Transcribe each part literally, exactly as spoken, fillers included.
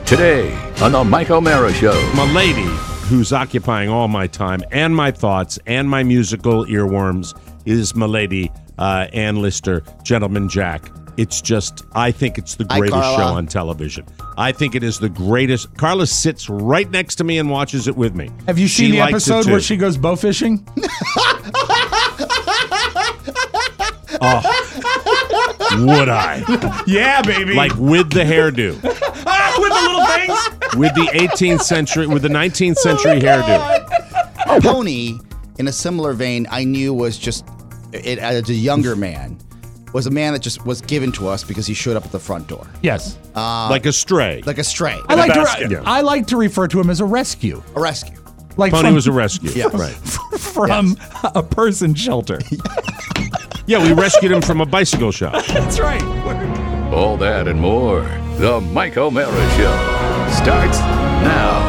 Today on the Mike O'Mara Show. My lady, who's occupying all my time and my thoughts and my musical earworms, is my lady, uh, Ann Lister, Gentleman Jack. It's just, I think it's the greatest Hi, show on television. I think it is the greatest. Carla sits right next to me and watches it with me. Have you She seen the likes it episode too. where she goes bow fishing? Oh, would I? Yeah, baby. Like with the hairdo. ah, with the little things. With the eighteenth century, with the nineteenth century Oh hairdo. Tony, in a similar vein, I knew was just, it, as a younger man, was a man that just was given to us because he showed up at the front door. Yes. Uh, Like a stray. like a stray. I like, basket. to, Yeah. I like to refer to him as a rescue. A rescue. Like Tony from, was a rescue. Yeah. Right. from a person shelter. Yeah, we rescued him from a bicycle shop. That's right. All that and more. The Mike O'Mara Show starts now.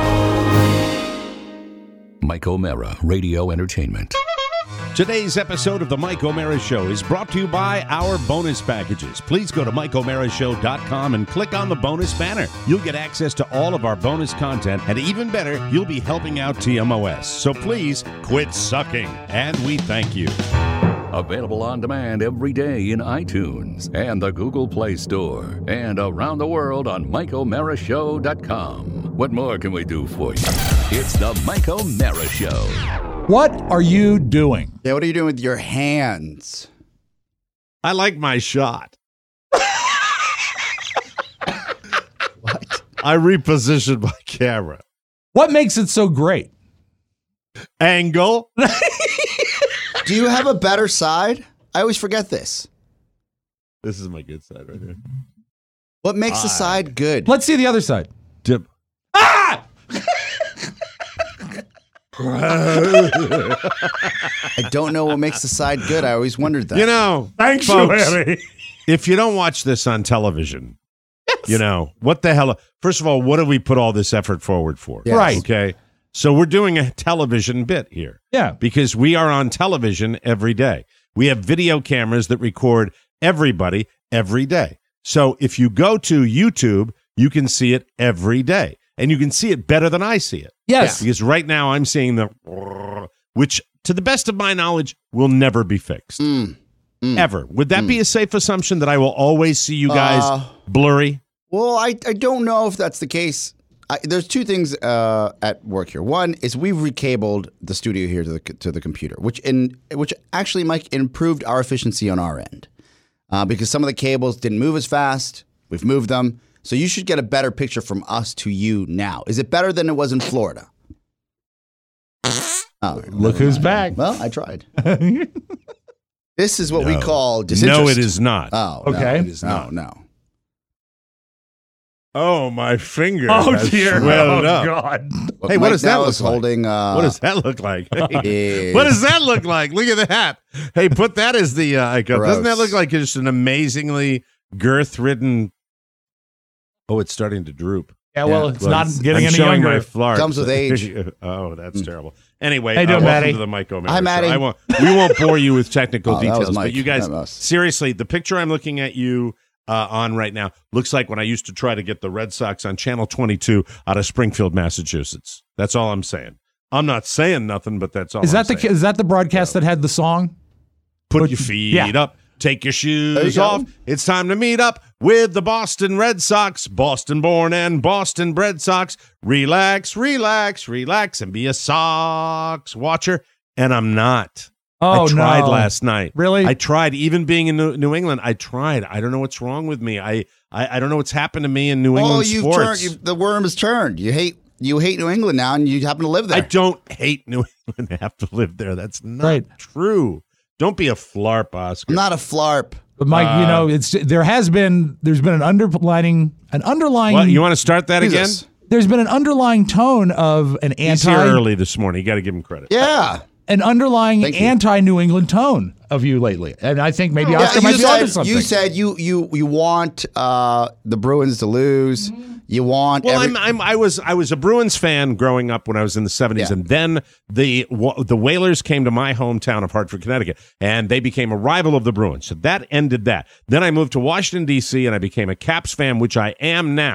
Mike O'Mara Radio Entertainment. Today's episode of the Mike O'Mara Show is brought to you by our bonus packages. Please go to mike o'mara show dot com and click on the bonus banner. You'll get access to all of our bonus content, and even better, you'll be helping out T M O S. So please quit sucking, and we thank you. Available on demand every day in iTunes and the Google Play Store and around the world on mike o'mara show dot com. What more can we do for you? It's the Mike O'Mara Show. What are you doing? Yeah, what are you doing with your hands? I like my shot. What? I repositioned my camera. What makes it so great? Angle. Do you have a better side? I always forget this. This is my good side right here. What makes the side good? Let's see the other side. Dip. Ah! I don't know what makes the side good. I always wondered that. You know, Thanks, folks, Larry. if you don't watch this on television, you know, what the hell? First of all, what do we put all this effort forward for? Yes. Right. Okay. So we're doing a television bit here Yeah. because we are on television every day. We have video cameras that record everybody every day. So if you go to YouTube, you can see it every day. And you can see it better than I see it. Yes. Because right now I'm seeing the, which to the best of my knowledge will never be fixed. Mm, mm. Ever. Would that be a safe assumption that I will always see you guys Uh, blurry? Well, I, I don't know if that's the case. I, there's two things uh, at work here. One is we've recabled the studio here to the to the computer, which in which actually, Mike, improved our efficiency on our end uh, because some of the cables didn't move as fast. We've moved them, so you should get a better picture from us to you now. Is it better than it was in Florida? Oh, Look who's back. well, I tried. This is what we No. call disinterest. No, it is not. Oh, Okay. No, It is no, not. no. Oh, my finger. Oh, has dear. swelled Oh, up. God. What Hey, what Mike does that now look is like? holding. Uh, What does that look like? is- What does that look like? Look at that. Hey, put that as the uh, icon. Doesn't that Gross. look like just an amazingly girth-ridden? Oh, it's starting to droop. Yeah, well, Yeah. it's Well, not it's- getting I'm any showing younger. my flart. Comes with age. Oh, that's terrible. Anyway, How you uh, doing, welcome Maddie? to the Mike O'Mara Hi, Show. Maddie. I won't, we won't bore you with technical Oh, that was details, Mike, but you guys, not us. seriously, the picture I'm looking at you uh, on right now looks like when I used to try to get the Red Sox on Channel twenty-two out of Springfield, Massachusetts. That's all I'm saying. I'm not saying nothing, but that's all Is I'm that the saying. is that the broadcast that had the song? Put Put- your feet yeah. up. Take your There shoes you go. off. It's time to meet up with the Boston Red Sox, Boston born and Boston bred Sox. Relax, relax, relax, and be a Sox watcher. And I'm not. Oh, I tried no. last night. Really? I tried. Even being in New, New England, I tried. I don't know what's wrong with me. I I, I don't know what's happened to me in New Oh, England you've sports. turned. You've, the worm has turned. You hate. You hate New England now, and you happen to live there. I don't hate New England. I have to live there. That's not Right. true. Don't be a flarp, Oscar. I'm not a flarp. But Mike, you Uh, know, it's there has been there's been an underlining an underlying What, you want to start that again? Jesus. there's been an underlying tone of an He's anti here early this morning. You got to give him credit. Yeah. an underlying Thank you. anti New England tone of you lately, and I think maybe Yeah, Oscar might you be onto said something. you said you you you want uh, the Bruins to lose. You want. Well, every- I'm, I'm I was I was a Bruins fan growing up when I was in the seventies, Yeah. and then the wa- the Whalers came to my hometown of Hartford, Connecticut, and they became a rival of the Bruins. So that ended that. Then I moved to Washington D C and I became a Caps fan, which I am now.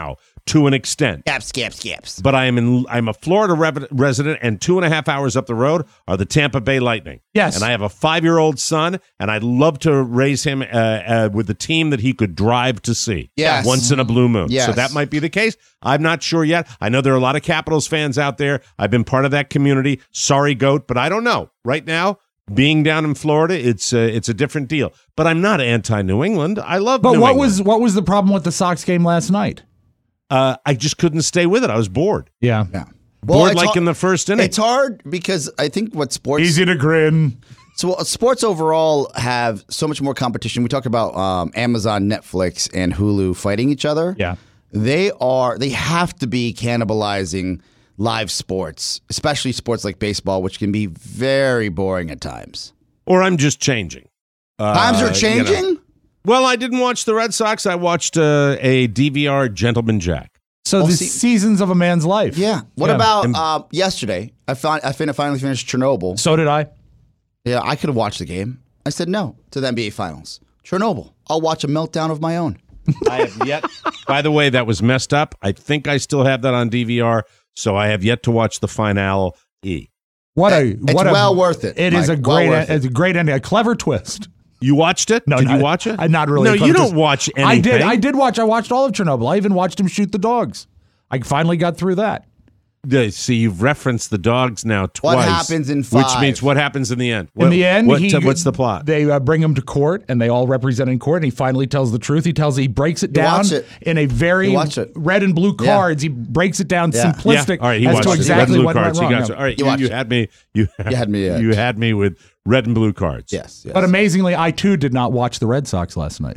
to an extent. Gaps, gaps, gaps. But I am in. I'm a Florida rev- resident, and two and a half hours up the road are the Tampa Bay Lightning. Yes. And I have a five-year-old son, and I'd love to raise him uh, uh, with the team that he could drive to see. Yes. Once in a blue moon. Yes. So that might be the case. I'm not sure yet. I know there are a lot of Capitals fans out there. I've been part of that community. Sorry, Goat, but I don't know. Right now, being down in Florida, it's uh, it's a different deal. But I'm not anti-New England. I love But New what England. was what was the problem with the Sox game last night? Uh, I just couldn't stay with it. I was bored. Yeah. Yeah. Bored it's like hard- in the first inning. It's hard because I think what sports Easy to grin. so uh, sports overall have so much more competition. We talk about um, Amazon, Netflix, and Hulu fighting each other. Yeah. They are they have to be cannibalizing live sports, especially sports like baseball, which can be very boring at times. Or I'm just changing. Uh, Times are you know. changing. Well, I didn't watch the Red Sox. I watched uh, a D V R Gentleman Jack. So Well, the see- seasons of a man's life. Yeah. What Yeah. about And- uh, yesterday? I found I fin- finally finished Chernobyl. So did I. Yeah, I could have watched the game. I said no to the N B A Finals. Chernobyl. I'll watch a meltdown of my own. I have yet. By the way, that was messed up. I think I still have that on D V R, so I have yet to watch the finale. E. What a It's what a, well worth it, It is Mike. a Well great worth it. it's a great ending, a clever twist. You watched it? No, Did not, you watch it? I not really. No, a clever you don't twist. watch anything. I did. I did watch. I watched all of Chernobyl. I even watched him shoot the dogs. I finally got through that. Uh, See, you've referenced the dogs now twice. What happens in Which five? means what happens in the end? In What- the end, what, he, what's the plot? They uh, bring him to court, and they all represent in court. And he finally tells the truth. He tells he breaks it You down watch it. in a very You watch it. red and blue Yeah. cards. He breaks it down Yeah. simplistic Yeah. All right, he as watched to it. exactly Red and what blue went cards. wrong. He got No. you. All right, You you, watched you it. had me. You, You had me, uh, You had me with red and blue cards. Yes. yes. But amazingly, I too did not watch the Red Sox last night.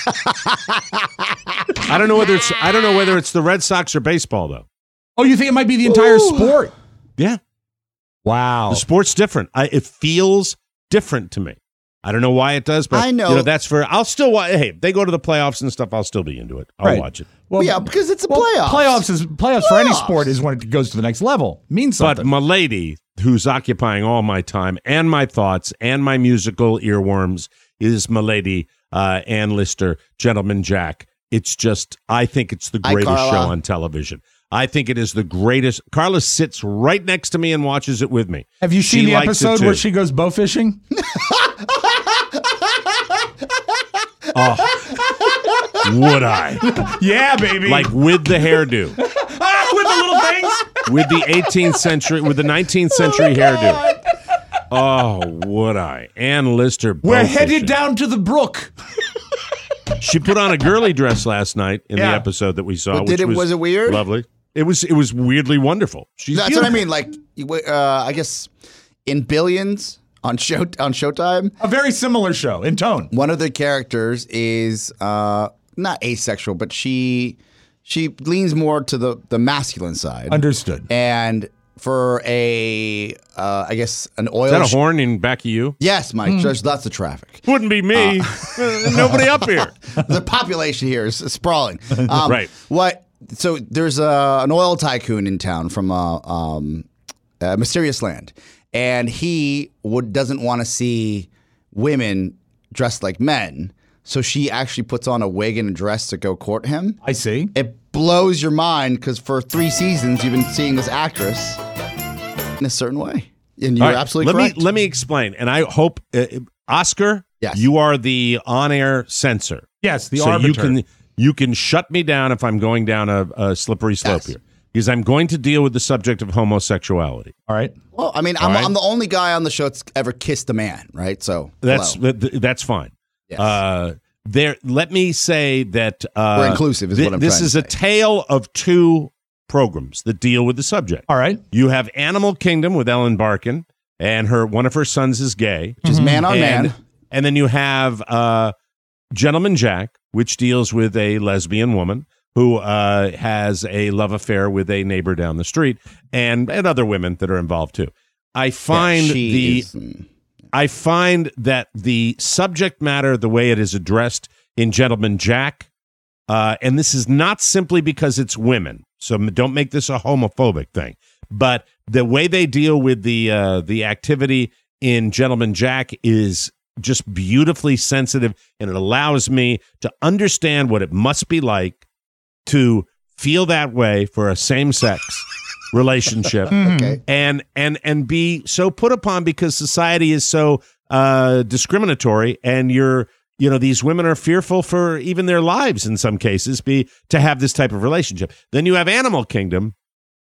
I don't know whether it's. I don't know whether it's the Red Sox or baseball though. Oh, you think it might be the entire sport? Yeah. Wow. The sport's different. I, it feels different to me. I don't know why it does, but I know. You know that's for. I'll still watch. Hey, if they go to the playoffs and stuff, I'll still be into it. I'll Right. watch it. Well, yeah, because it's a well, playoffs. Playoffs is playoffs, for any Playoffs. sport is when it goes to the next level. Means But something. my lady, who's occupying all my time and my thoughts and my musical earworms, is my lady uh, Ann Lister, Gentleman Jack. It's just, I think it's the Hi, greatest Carla. show on television. I think it is the greatest. Carla sits right next to me and watches it with me. Have you She seen the likes it episode too. where she goes bow fishing? Would I? Yeah, baby. Like with the hairdo. ah, with the little things. With the eighteenth century, with the nineteenth century hairdo. Oh, would I? Ann Lister. We're bow headed fishing. down to the brook. She put on a girly dress last night in Yeah. the episode that we saw. But did which it- was, was it weird? Lovely. It was. It was weirdly wonderful. She's That's what I beautiful. mean. Like, you- uh, I guess in Billions on show on Showtime, A very similar show in tone. one of the characters is uh, not asexual, but she she leans more to the the masculine side. Understood. And for a, uh, I guess an oil. Is that a sh- horn in back of you? Yes, Mike. There's lots of traffic. Wouldn't be me. Uh, nobody up here. The population here is sprawling. Um, Right. What? So there's a, an oil tycoon in town from uh, um, uh, Mysterious Land, and he would doesn't want to see women dressed like men. So she actually puts on a wig and a dress to go court him. I see. It blows your mind because for three seasons you've been seeing this actress in a certain way, and you're All right, absolutely let correct. me let me explain, and I hope uh, Oscar, Yes. you are the on-air censor. Yes, the so arbiter. you can you can shut me down if I'm going down a, a slippery slope Yes. here, because I'm going to deal with the subject of homosexuality. All right. Well, I mean, I'm, right. I'm the only guy on the show that's ever kissed a man, right? So That's hello. th- that's fine. Yes. Uh, there. Let me say that uh, We're inclusive is what I'm This trying to is a say. tale of two programs that deal with the subject. All right. You have Animal Kingdom with Ellen Barkin, and her one of her sons is gay, which is man on and, man. and then you have uh, Gentleman Jack, which deals with a lesbian woman who uh, has a love affair with a neighbor down the street, and and other women that are involved too. I find Yeah, she the is, mm, I find that the subject matter, the way it is addressed in Gentleman Jack, uh, and this is not simply because it's women, so don't make this a homophobic thing, but the way they deal with the uh, the activity in Gentleman Jack is just beautifully sensitive, and it allows me to understand what it must be like to feel that way for a same-sex relationship, Okay. and and and be so put upon because society is so uh, discriminatory, and you're you know these women are fearful for even their lives in some cases be to have this type of relationship. Then you have Animal Kingdom,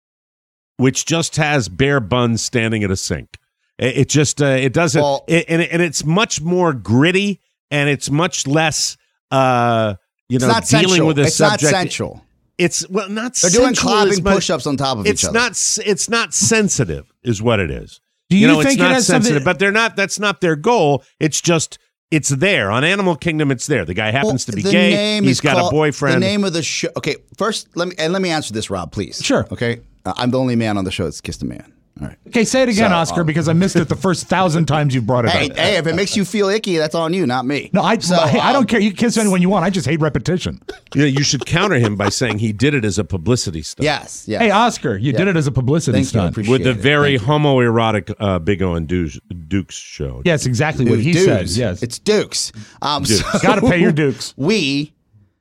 which just has bare buns standing at a sink. It, it just uh, it doesn't, Well- it, and and it's much more gritty, and it's much less uh, you It's know not dealing sensual. with a It's subject. not sensual. It's well, not. They're doing sensual as clapping much- push-ups on top of It's each other. not. s- It's not sensitive, is what it is. Do you know, think it's it not has sensitive, something- but they're not. That's not their goal. It's just. It's there on Animal Kingdom. It's there. The guy happens Well, to be the gay. name He's is got called- a boyfriend. The name of the show. Okay, first let me and let me answer this, Rob, please. Sure. Okay, uh, I'm the only man on the show that's kissed a man. All right. Okay, say it again, So, Oscar, um, because I missed it the first thousand times you brought it Hey, up. hey, if it makes you feel icky, that's on you, not me. No, I, So, I, I um, don't care. You can kiss anyone you want. I just hate repetition. You know, you should counter him by saying he did it as a publicity stunt. Yes, yes. Hey, Oscar, you did it as a publicity Thank you. I stunt. appreciate with the it. very Thank you. homoerotic uh, Big O and Dukes, Dukes show. Yes, exactly what he Dudes. says. Yes. It's Dukes. Um, Dukes. so Got to pay your dukes. We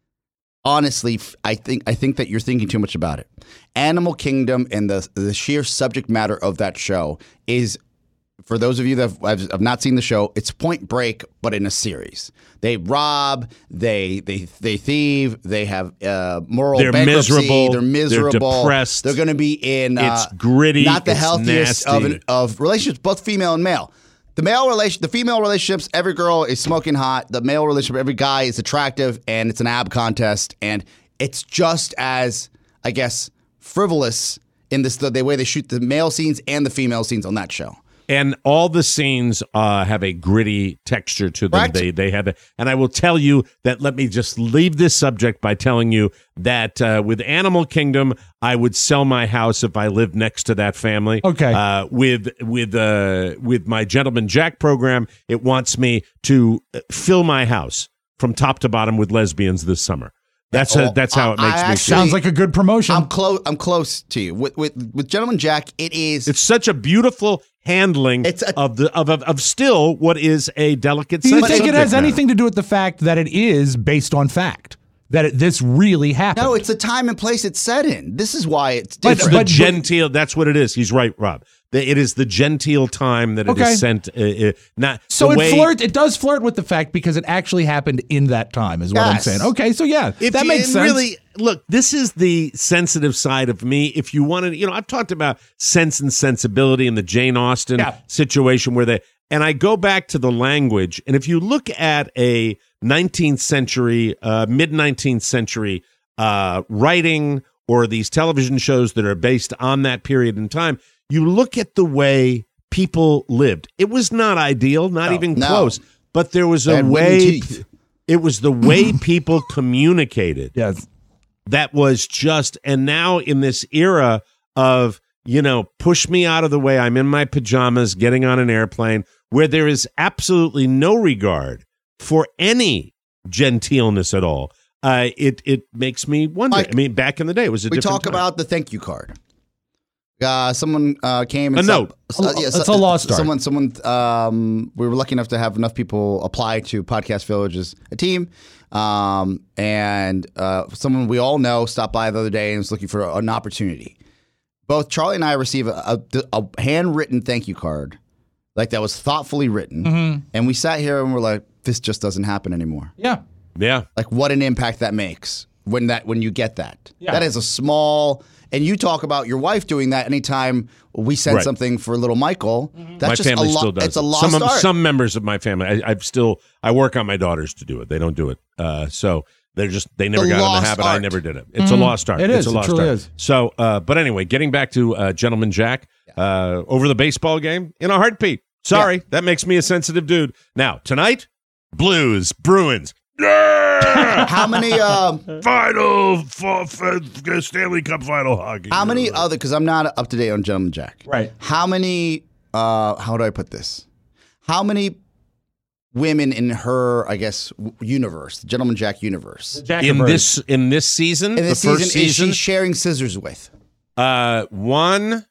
honestly, f- I think I think that you're thinking too much about it. Animal Kingdom and the the sheer subject matter of that show is, for those of you that have, have not seen the show, it's Point Break, but in a series. They rob, they they they thieve, they have uh, moral They're bankruptcy, miserable, they're they're miserable, depressed. They're going to be in. Uh, It's gritty, not the it's healthiest of nasty. an, of relationships, both female and male. The male relation, the female relationships, every girl is smoking hot. The male relationship, every guy is attractive, and it's an ab contest, and it's just as, I guess, frivolous in this the, the way they shoot the male scenes and the female scenes on that show. And all the scenes uh, have a gritty texture to them. Correct. They they have, a, and I will tell you that. Let me just leave this subject by telling you that uh, with Animal Kingdom, I would sell my house if I lived next to that family. Okay. Uh, with with uh, with my Gentleman Jack program, it wants me to fill my house from top to bottom with lesbians this summer. That's Oh, a, that's how it I- makes I me actually- feel. Sounds like a good promotion. I'm close. I'm close to you with with with Gentleman Jack. It is. It's such a beautiful handling It's a- of the of, of of still what is a delicate. Do you subject think it has matter. anything to do with the fact that it is based on fact? That it, this really happened? no, it's the time and place it's set in. This is why it's But- It's different. the but- genteel. That's what it is. He's right, Rob. The- It is the genteel time that it is Okay. sent. Uh, uh, not So the it way, flirt. It does flirt with the fact because it actually happened in that time. Is what I'm Yes. saying. Okay, so yeah, If that you- makes and sense. Really, look, this is the sensitive side of me. If you wanted, you know, I've talked about Sense and Sensibility and the Jane Austen Yeah. situation where they, and I go back to the language. And if you look at a nineteenth century, uh, mid nineteenth century uh, writing or these television shows that are based on that period in time, you look at the way people lived. It was not ideal, not No, even no. close, but there was They a had wooden way. teeth. It was the way people communicated yes. that was just, and now in this era of, you know, push me out of the way, I'm in my pajamas getting on an airplane, where there is absolutely no regard for any genteelness at all. Uh, it it makes me wonder. Mike, I mean, back in the day, it was a we different talk time. about the thank you card. Uh, someone uh, came and A sub- note. uh, yeah, It's so- a lost art. Someone, someone. Um, we were lucky enough to have enough people apply to Podcast Village as a team, um, and uh, someone we all know stopped by the other day and was looking for an opportunity. Both Charlie and I received a, a, a handwritten thank you card, like that was thoughtfully written, Mm-hmm. and we sat here and we're like, "This just doesn't happen anymore." Yeah. Yeah. Like what an impact that makes when that when you get that. Yeah. That is a small. And you talk about your wife doing that anytime we send Right. something for little Michael. That's My just family a lo- still does. It's a it. lost some of- art. some members of my family. I, I've still I work on my daughters to do it. They don't do it. Uh, so they're just they never The got in the lost habit. I art. never did it. It's a lost art. It it's is. a It lost truly art. is. So, uh, but anyway, getting back to uh, Gentleman Jack uh, over the baseball game in a heartbeat. Sorry, that makes me a sensitive dude. Now tonight, Blues Bruins. Yeah! How many? Uh, Final f- f- Stanley Cup final hockey. how many other? Because I'm not up to date on Gentleman Jack. Right. How many? Uh, how do I put this? How many women in her, I guess, w- universe, the Gentleman Jack universe, Jack in and Bird. this in this season, in this the first season, is season, she sharing scissors with? Uh, one,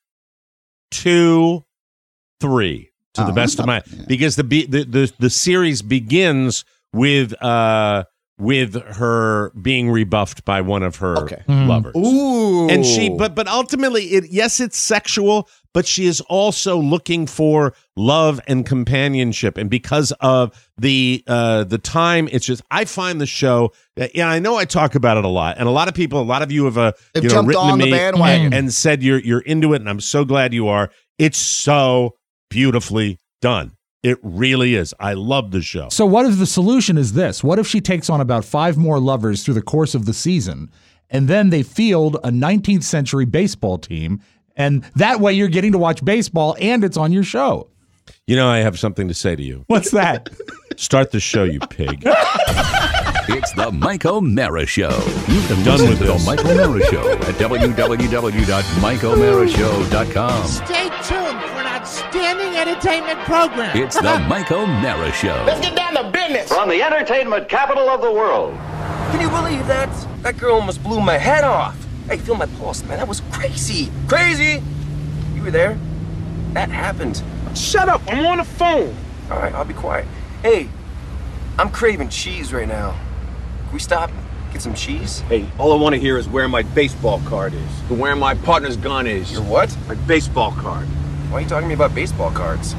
two, three. To the Oh, best of my, yeah. because the, be- the the the series begins with uh with her being rebuffed by one of her Okay. lovers. Ooh. And she, but but ultimately, it yes, it's sexual, but she is also looking for love and companionship. And because of the uh, the time, it's just I find the show. Yeah, I know I talk about it a lot, and a lot of people, a lot of you have uh, They've you know, jumped written on to the me bandwagon. and said you're you're into it, and I'm so glad you are. It's so beautifully done. It really is. I love the show. So what if the solution is this? What if she takes on about five more lovers through the course of the season, and then they field a nineteenth century baseball team, and that way you're getting to watch baseball and it's on your show? You know, I have something to say to you. What's that? Start the show, you pig. It's the Mike O'Mara Show. You can Done listen with to this. the Mike O'Mara Show at w w w dot mike o'mara show dot com. Stay tuned for an outstanding entertainment program. It's the Mike O'Mara Show. Let's get down to business. From the entertainment capital of the world. Can you believe that? That girl almost blew my head off. Hey, feel my pulse, man. That was crazy. Crazy! You were there? That happened. Shut up. I'm on the phone. All right, I'll be quiet. Hey, I'm craving cheese right now. Can we stop, get some cheese? Hey, all I want to hear is where my baseball card is. And where my partner's gun is. Your what? My baseball card. Why are you talking to me about baseball cards?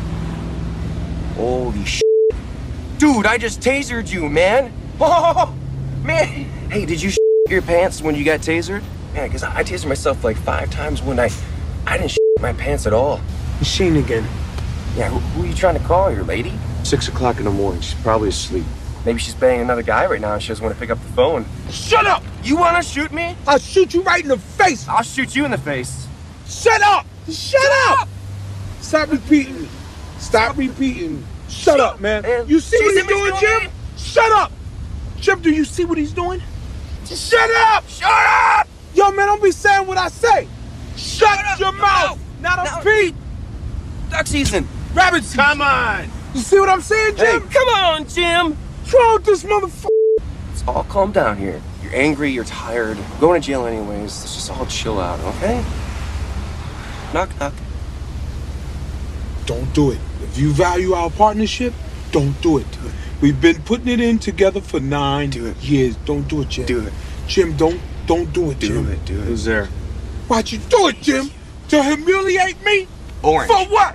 Holy shit. Dude, I just tasered you, man. Oh, man. Hey, did you shit your pants when you got tasered? Man, because I tasered myself like five times one night. I didn't shit my pants at all. Machine again. Yeah, who, who are you trying to call, your lady? Six o'clock in the morning. She's probably asleep. Maybe she's banging another guy right now and she doesn't want to pick up the phone. Shut up. You want to shoot me? I'll shoot you right in the face. I'll shoot you in the face. Shut up. Shut up. Stop repeating. Stop repeating. Shut up, man. Man, You see she what see he's what he's doing, doing, Jim? Shut up. Jim, do you see what he's doing? Just Shut up. shut up! Yo, man, don't be saying what I say. Shut, up. your mouth. Now don't No. speak. Duck season. Rabbit season. Come on. You see what I'm saying, Hey, Jim? come on, Jim. What's wrong with this motherfucker? Let's all calm down here. You're angry, you're tired. We're going to jail anyways. Let's just all chill out, okay? Knock, knock. Don't do it. If you value our partnership, don't do it. Do it. We've been putting it in together for nine Do it. years. Don't do it, Jim. Do it. Jim, don't don't do it, Do Jim. it, do it. Who's there? Why'd you do it, Jim? To humiliate me? Orange. For what?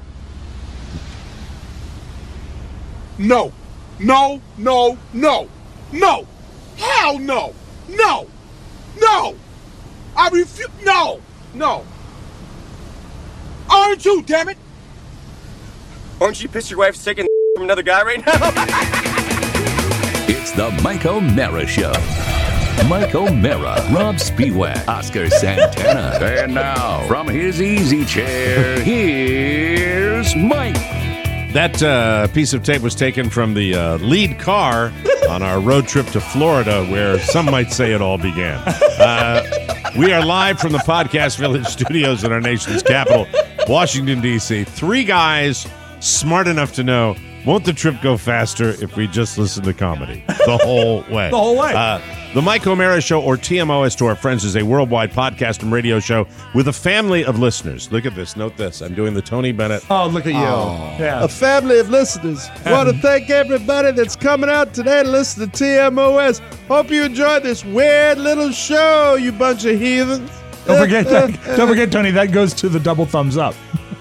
No. No, no, no. No. Hell no. No. No. I refuse. No. No. Aren't you, damn it? Aren't you pissed your wife's taking from another guy right now? It's the Mike O'Mara Show. Mike O'Mara, Rob Spiewak, Oscar Santana. And now, from his easy chair, here's Mike. That uh, piece of tape was taken from the uh, lead car on our road trip to Florida, where some might say it all began. Uh, we are live from the Podcast Village studios in our nation's capital, Washington, D C Three guys smart enough to know, won't the trip go faster if we just listen to comedy the whole way? The whole way. Uh, the Mike O'Mara Show, or T M O as to our friends, is a worldwide podcast and radio show with a family of listeners. Look at this. Note this. I'm doing the Tony Bennett. Oh, look at you. Yeah. A family of listeners. Want to thank everybody that's coming out today to listen to T M O S. Hope you enjoyed this weird little show, you bunch of heathens. Don't forget, don't forget, Tony, that goes to the double thumbs up.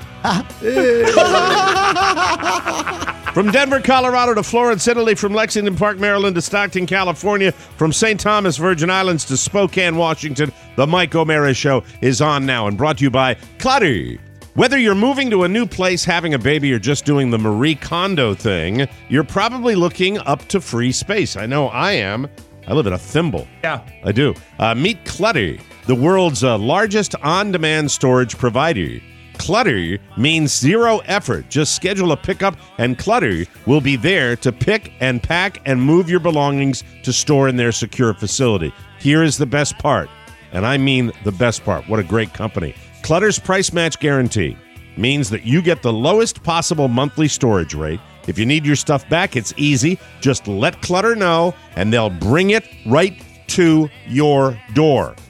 From Denver, Colorado to Florence, Italy, from Lexington Park, Maryland to Stockton, California, from Saint Thomas, Virgin Islands to Spokane, Washington, the Mike O'Mara Show is on now and brought to you by Clutter. Whether you're moving to a new place, having a baby, or just doing the Marie Kondo thing, you're probably looking up to free space. I know I am. I live in a thimble. Yeah. I do. Uh, meet Clutter, the world's uh, largest on-demand storage provider. Clutter means zero effort. Just schedule a pickup and Clutter will be there to pick and pack and move your belongings to store in their secure facility. Here is the best part, and I mean the best part. What a great company. Clutter's price match guarantee means that you get the lowest possible monthly storage rate. If you need your stuff back, it's easy. Just let Clutter know, and they'll bring it right to your door.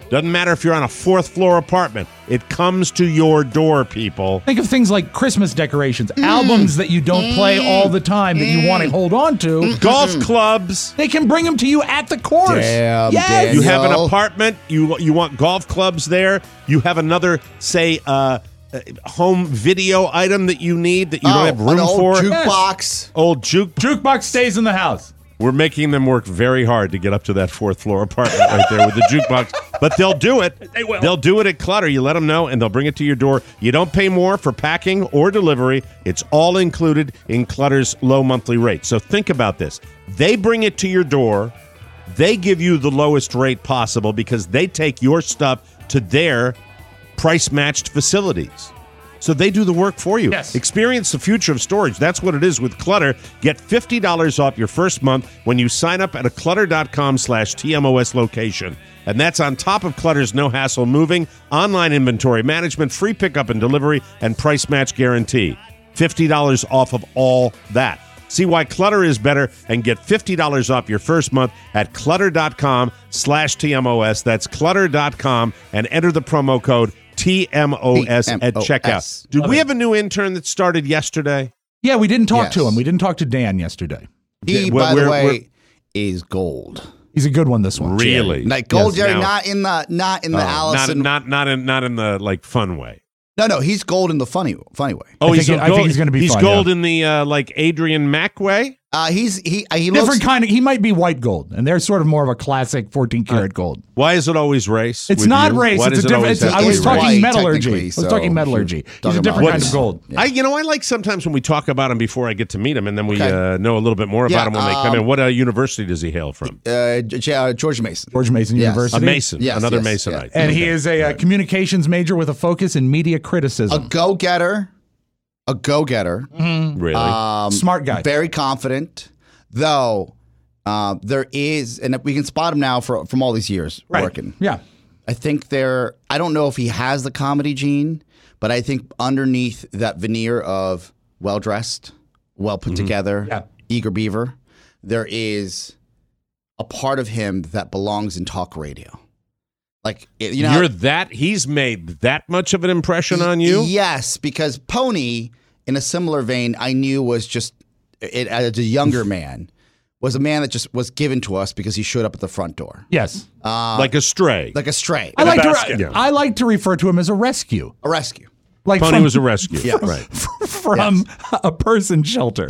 Doesn't matter if you're on a fourth floor apartment. It comes to your door, people. Think of things like Christmas decorations, mm. albums that you don't mm. play all the time that mm. you want to hold on to. Mm. Golf clubs. They can bring them to you at the course. Damn, yes. Daniel. You have an apartment. You you want golf clubs there. You have another, say, uh, home video item that you need that you oh, don't have room an old for. Jukebox. Yes. Old juke. Jukebox stays in the house. We're making them work very hard to get up to that fourth floor apartment right there with the jukebox. But they'll do it. They will. They'll do it at Clutter. You let them know, and they'll bring it to your door. You don't pay more for packing or delivery. It's all included in Clutter's low monthly rate. So think about this. They bring it to your door. They give you the lowest rate possible because they take your stuff to their price-matched facilities. So they do the work for you. Yes. Experience the future of storage. That's what it is with Clutter. Get fifty dollars off your first month when you sign up at a clutter.com slash TMOS location. And that's on top of Clutter's no-hassle moving, online inventory management, free pickup and delivery, and price match guarantee. fifty dollars off of all that. See why Clutter is better and get fifty dollars off your first month at clutter.com slash TMOS. That's clutter dot com and enter the promo code T M O S at checkout. Did we have a new intern that started yesterday? Yeah, we didn't talk yes. to him. We didn't talk to Dan yesterday. He, we're, by we're, the way, we're, is gold. He's a good one, this one. Really? Jerry. Like gold, yes, Jerry, now, not in the not in the oh, Allison. Not, not not in not in the like fun way. No, no, he's gold in the funny funny way. Oh, I he's think, gold, I think he's going to be He's fun, gold yeah. in the uh, like Adrian Mack way. Uh, he's he he different looks, kind of. He might be white gold, and they're sort of more of a classic fourteen karat uh, gold. Why is it always race? It's with not you? race. Why It's a does it different. always It's, have I to was be talking race? metallurgy. I was so talking metallurgy. He's talking a different kind metals. of gold. I, you know, I like sometimes when we talk about him before I get to meet him, and then we Okay. uh, know a little bit more about Yeah, him when they come um, in. What uh, university does he hail from? uh, J- uh, George Mason. George Mason Yes. University. A Mason, Yes, another yes, Masonite. yes. And he Okay. is a, uh communications major with a focus in media criticism. A go getter, a go getter. Really? Um, Smart guy. Very confident, though. Uh, there is, and we can spot him now for, from all these years Right. working. Yeah. I think there. I don't know if he has the comedy gene, but I think underneath that veneer of well dressed, well put together, Yeah. eager beaver, there is a part of him that belongs in talk radio. Like you know, You're how- that he's made that much of an impression on you? Yes, because Pony, in a similar vein, I knew was just it, as a younger man. Was a man that just was given to us because he showed up at the front door. Yes. Uh, Like a stray. like a stray. I like basket. to. Yeah. I like to refer to him as a rescue. a rescue. Like Pony from, was a rescue. Yeah. Right. from a person shelter.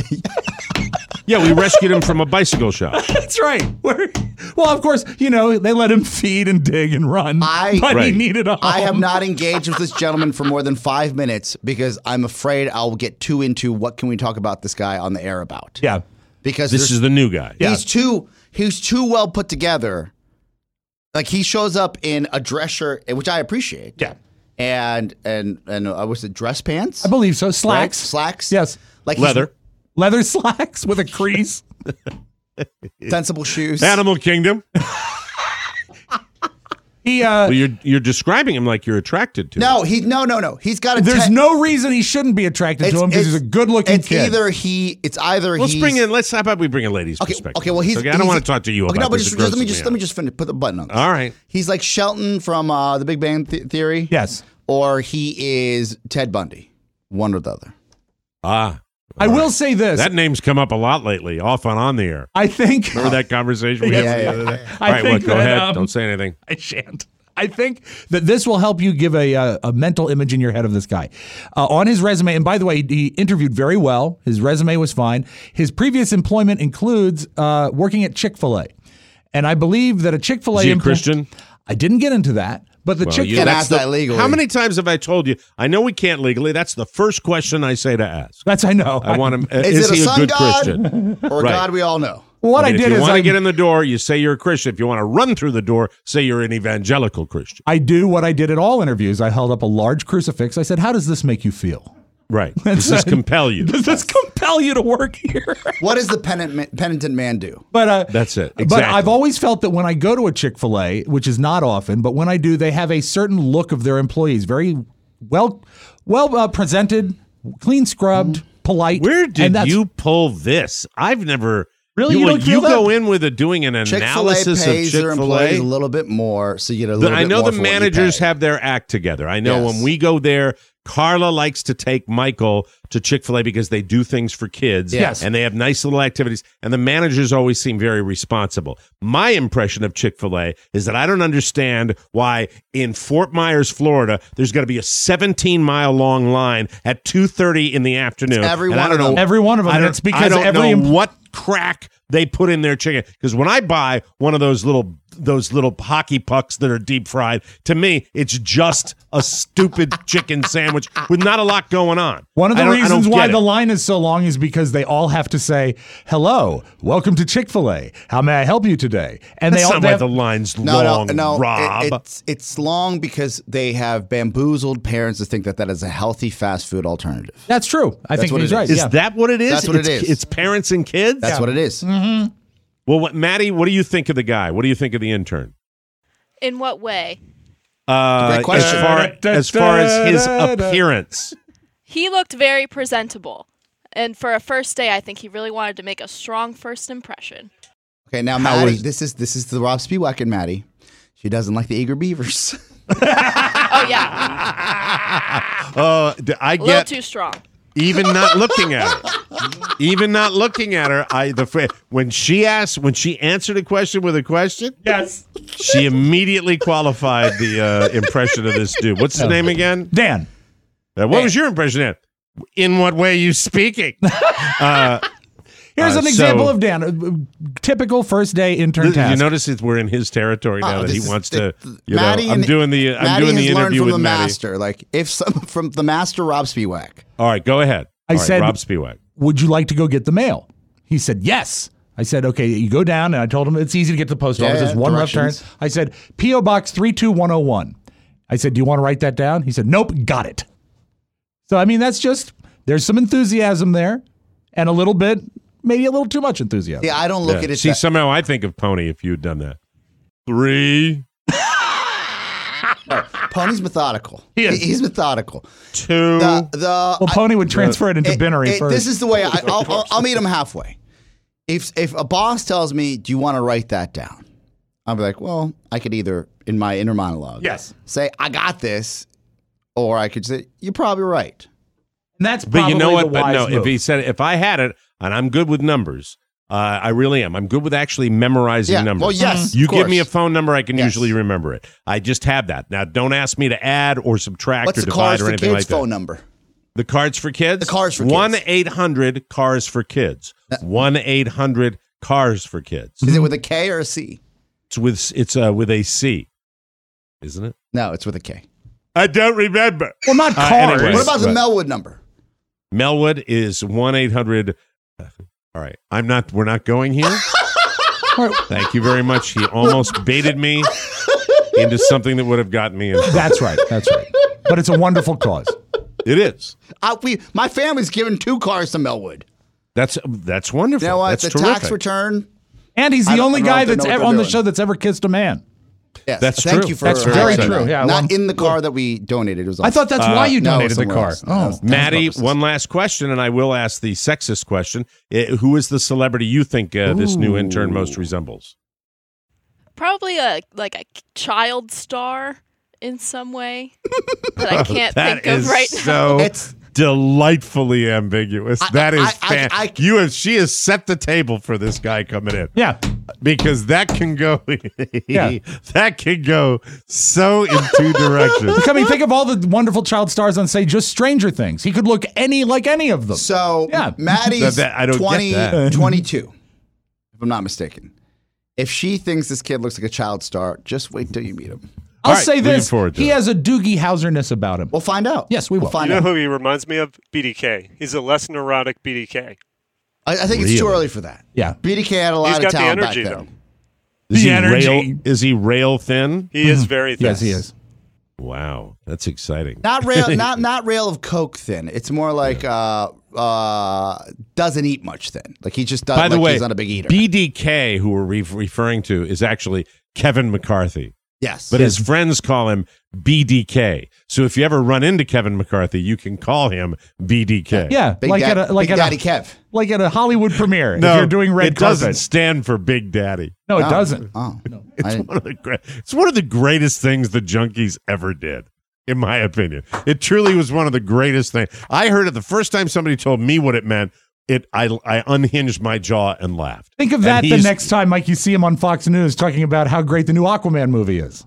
Yeah, we rescued him from a bicycle shop. That's right. Where, well, of course, you know they let him feed and dig and run, I- but Right. he needed a home. I have not engaged with this gentleman for more than five minutes because I'm afraid I'll get too into what can we talk about this guy on the air about. Yeah. Because This there's- is the new guy. he's too he's too well put together. Like he shows up in a dress shirt, which I appreciate. Yeah. And and and uh, was it dress pants? I believe so. Right? Slacks. Slacks. Yes. Like he's- Leather. Leather slacks with a crease. sensible shoes. Animal Kingdom. He. Uh, Well, you're you're describing him like you're attracted to him. No, he no no no. He's got a. there's te- no reason he shouldn't be attracted to it's- him because he's a it's- good-looking It's kid. either he. It's either Let's he's, bring in. Let's. How about we bring a lady's Okay, perspective? okay. Well, he's. Okay, I don't he's- want to talk to you okay, about no, but this. just, It just let me grosses just me let me out. just finish, put the button on. This. All right. He's like Shelton from uh, The Big Bang Th- Theory. Yes. Or he is Ted Bundy. One or the other. Ah, I will say this. that name's come up a lot lately, off and on the air. I think. Remember that conversation we Yeah, had yeah, the other day? I All right, think what, go that, ahead. um, Don't say anything. I shan't. I think that this will help you give a uh, a mental image in your head of this guy. Uh, on his resume, and by the way, he interviewed very well. His resume was fine. His previous employment includes uh, working at Chick-fil-A. And I believe that a Chick-fil-A Is he a empl- Christian? I didn't get into that, but the Well, Chick you- Can't that's ask the- that legally. How many times have I told you? I know we can't legally. That's the first question I say to ask. That's I know. I want him. Is, Is, it he a a, sun good god Christian? or a Right. god we all know? What I I mean, did if you is want I to get in the door, you say you're a Christian. If you want to run through the door, say you're an evangelical Christian. I do what I did at all interviews. I held up a large crucifix. I said, "How does this make you feel? Right. Does this compel you? Does this compel you to work here?" What does the penitent, penitent man do? But uh, That's it. But Exactly. I've always felt that when I go to a Chick-fil-A, which is not often, but when I do, they have a certain look of their employees, very well, well uh, presented, clean scrubbed, polite. Where and did that's- you pull this? I've never Really, You, you well, don't feel you that? go in with a doing an Chick-fil-A analysis of pays their employees Chick-fil-A. a little bit more, so you get a The- little I bit know more the for what you managers pay. have their act together. I know Yes. when we go there, Carla likes to take Michael to Chick-fil-A because they do things for kids. Yes. And they have nice little activities. And the managers always seem very responsible. My impression of Chick-fil-A is that I don't understand why in Fort Myers, Florida, there's got to be a seventeen-mile long line at two thirty in the afternoon. It's every And I one don't of know, them. Every one of them. I And don't, it's because I don't every know em- what crack they put in their chicken. Because when I buy one of those little those little hockey pucks that are deep fried, to me, it's just a stupid chicken sandwich with not a lot going on. One of the I don't- I reasons don't why get the it. line is so long is because they all have to say, "Hello, welcome to Chick-fil-A. How may I help you today?" And That's they all not they why have, the line's No, long, no, no. Rob. It, it's it's long because they have bamboozled parents to think that that is a healthy fast food alternative. That's true. I That's think what he's it right. is. is yeah. that what it is? That's what it it's, is. It's parents and kids? That's what it is. Mm-hmm. Well, what, Maddie, what do you think of the guy? What do you think of the intern? In what way? Uh, Great question. As far, as far as his appearance. He looked very presentable. And for a first day, I think he really wanted to make a strong first impression. Okay, now How Maddie, was- this is this is the Rob Spiewak and Maddie. She doesn't like the Eager Beavers. Oh, yeah. Oh, d- I A little get too strong. even not looking at her. Even not looking at her, I the fr- when she asked when she answered a question with a question, Yes. she immediately qualified the uh, impression of this dude. What's the name again? Dan. Uh, what was your impression, Dan? In what way are you speaking? Uh, Here's Uh, an example so- of Dan. Uh, Typical first day intern you task. notice that we're in his territory now Oh, that he this is wants the- to. You know, Maddie I'm and- doing the. I'm Maddie doing the has learned interview from with the Maddie. master. Like if some from the master Rob Spiewak. All right, go ahead. I All right, said- Rob Spiewak. Would you like to go get the mail? He said, yes. I said, okay, you go down, and I told him it's easy to get to the post Yeah, office. There's one left turn. directions. I said, P O Box three two one oh one. I said, do you want to write that down? He said, nope, got it. So, I mean, that's just, there's some enthusiasm there, and a little bit, maybe a little too much enthusiasm. Yeah, I don't look Yeah. at it. See, that- somehow I think of Pony if you'd done that. Three, Pony's methodical. He is. He's methodical. two. The, the Well, Pony would transfer it into it- Binnery it- first. This is the way I, I'll, I'll, I'll meet him halfway. If if a boss tells me, "Do you want to write that down?" I'll be like, "Well, I could either in my inner monologue, Yes. say I got this, or I could say you're probably right." and that's But probably you know the what? But wise no, move. if he said, if I had it, and I'm good with numbers, uh, I really am. I'm good with actually memorizing Yeah, numbers. well, yes, You of give me a course. phone number, I can Yes. usually remember it. I just have that. Now, don't ask me to add or subtract What's or the divide Cars or for anything Kids like phone that. number? The Cards for Kids? The Cars for Kids. one eight hundred Cars for Kids. one eight hundred Cars for Kids. Is it with a K or a C? It's with it's uh, with a C, isn't it? No, it's with a K. I don't remember. well, not Uh, cars. anyway. What about the but- Melwood number? Melwood is one eight hundred. All right, I'm not. We're not going here. Thank you very much. He almost baited me into something that would have gotten me in. That's right. That's right. But it's a wonderful cause. It is. Uh, we, my family's given two cars to Melwood. That's that's wonderful. You know what? That's the terrific. tax return. And he's I the don't- only I don't know guy if they that's know what ever they're on the doing. show that's ever kissed a man. Yes, That's thank true. you for That's uh, very highlighting true. that. Yeah, not well- in the car that we donated. It was. I thought that's uh, why you no, donated the somewhere car. else. Oh. That was- Maddie, purposes. one last question, and I will ask the sexist question. Uh, who is the celebrity you think uh, this new intern most resembles? Probably a like a child star in some way that I can't That think of is right now. so It's- delightfully ambiguous. I- that is I- I- fan- I- you have she has set the table for this guy coming in. Yeah. Because that can go Yeah. that can go so in two directions. I mean, think of all the wonderful child stars on, say, just Stranger Things. He could look any like any of them. So Yeah. Maddie's That- that- I don't get twenty, that. twenty-two, if I'm not mistaken. If she thinks this kid looks like a child star, just wait till you meet him. I'll All right, say looking this. forward to He it. has a Doogie Howser-ness about him. We'll find out. Yes, we will. We'll find You know out. who he reminds me of? B D K. He's a less neurotic B D K. I, I think it's too Really? early for that. Yeah. B D K had a lot He's of got the talent energy, back though. then. Is The he energy. rail is he rail thin? He is very thin. Yes, he is. Wow, that's exciting. Not rail, not not rail of coke thin. It's more like uh, uh, doesn't eat much thin. Like he just does. By the like way, he's not a big eater. B D K, who we're re- referring to, is actually Kevin McCarthy. Yes. But his friends call him B D K. So if you ever run into Kevin McCarthy, you can call him B D K. Yeah, Big like Dad- at a like Big at Daddy a, Kev. like at a Hollywood premiere. No, if you're doing red it carpet. doesn't stand for Big Daddy. No, it Oh. doesn't. Oh, no. It's one of the great. It's one of the greatest things the Junkies ever did, in my opinion. It truly was one of the greatest things. I heard it the first time somebody told me what it meant. It I I unhinged my jaw and laughed. Think of And that the he's- next time, Mike, you see him on Fox News talking about how great the new Aquaman movie is.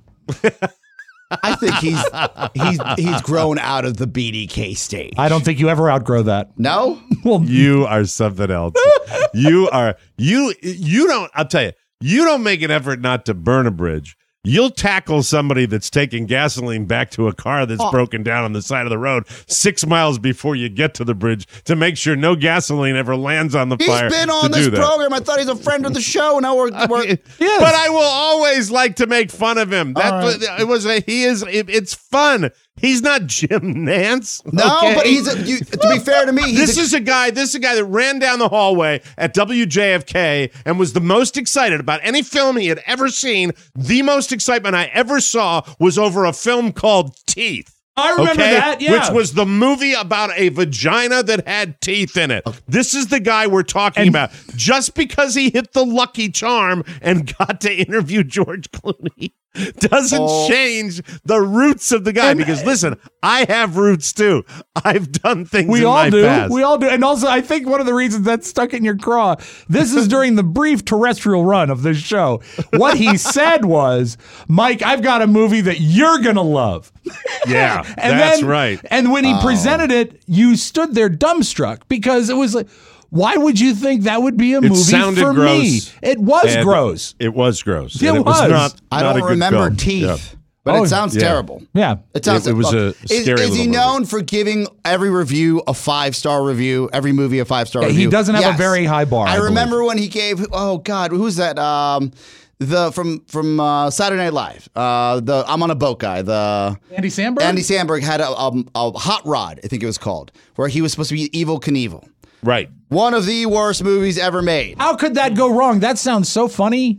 I think he's he's he's grown out of the B D K stage. I don't think you ever outgrow that. No? Well, You are something else. you are you you don't. I'll tell you. You don't make an effort not to burn a bridge. You'll tackle somebody that's taking gasoline back to a car that's Oh. broken down on the side of the road six miles before you get to the bridge to make sure no gasoline ever lands on the He's fire. been to on this do that. program. I thought he's a friend of the show. Now we're, we're Yes. But I will always like to make fun of him. That All right. it was a he is it, it's fun. He's not Jim Nance. no, okay? but he's a, you, to be fair to me. He's This a, is a guy. This is a guy that ran down the hallway at W J F K and was the most excited about any film he had ever seen. The most excitement I ever saw was over a film called Teeth. I remember okay? that, yeah. Which was the movie about a vagina that had teeth in it. This is the guy we're talking And- about. Just because he hit the Lucky Charm and got to interview George Clooney doesn't Oh. change the roots of the guy. And- because listen, I have roots too. I've done things We in all my do. past. We all do. And also, I think one of the reasons that's stuck in your craw, this is during the brief terrestrial run of this show. What he said was, Mike, I've got a movie that you're going to love. Yeah, And that's then- right. And when he Oh. presented it, you stood there dumbstruck because it was like, why would you think that would be a It movie sounded for gross. me? It was And gross. It was gross. It And it was. was. not. I not a don't good remember film. Teeth, Yeah. but Oh, it sounds yeah. terrible. Yeah. It sounds. It- it was a is, scary Is little he movie. known for giving every review a five star review? Every movie a five star Yeah, he review. doesn't have a Yes. very high bar, I I, believe. remember when he gave. Oh God, who's that? Um, the from from uh, Saturday Night Live. Uh, the I'm on a boat guy. The Andy Samberg? Andy Samberg had a, um, a hot rod. I think it was called, where he was supposed to be Evil Knievel. Right. One of the worst movies ever made. How could that go wrong? That sounds so funny.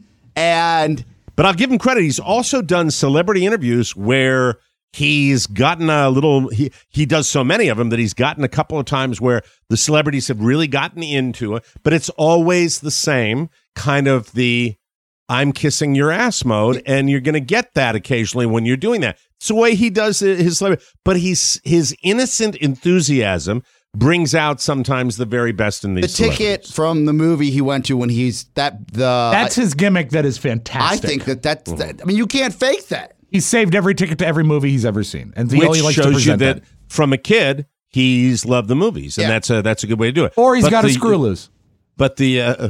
And But I'll give him credit. He's also done celebrity interviews where he's gotten a little. He he does so many of them that he's gotten a couple of times where the celebrities have really gotten into it. But it's always the same kind of the I'm kissing your ass mode, and you're going to get that occasionally when you're doing that. It's the way he does his celebrity. But he's his innocent enthusiasm brings out sometimes the very best in the these ticket celebrities. from the movie he went to when he's that the That's his gimmick that is I fantastic. think that that's that, I mean you can't fake that. He's saved every ticket to every movie he's ever seen. And he Which only likes to shows you present that, that. from a kid he's loved the movies, and Yeah. that's a that's a good way to do it. Or he's But got a the- screw loose. But the uh,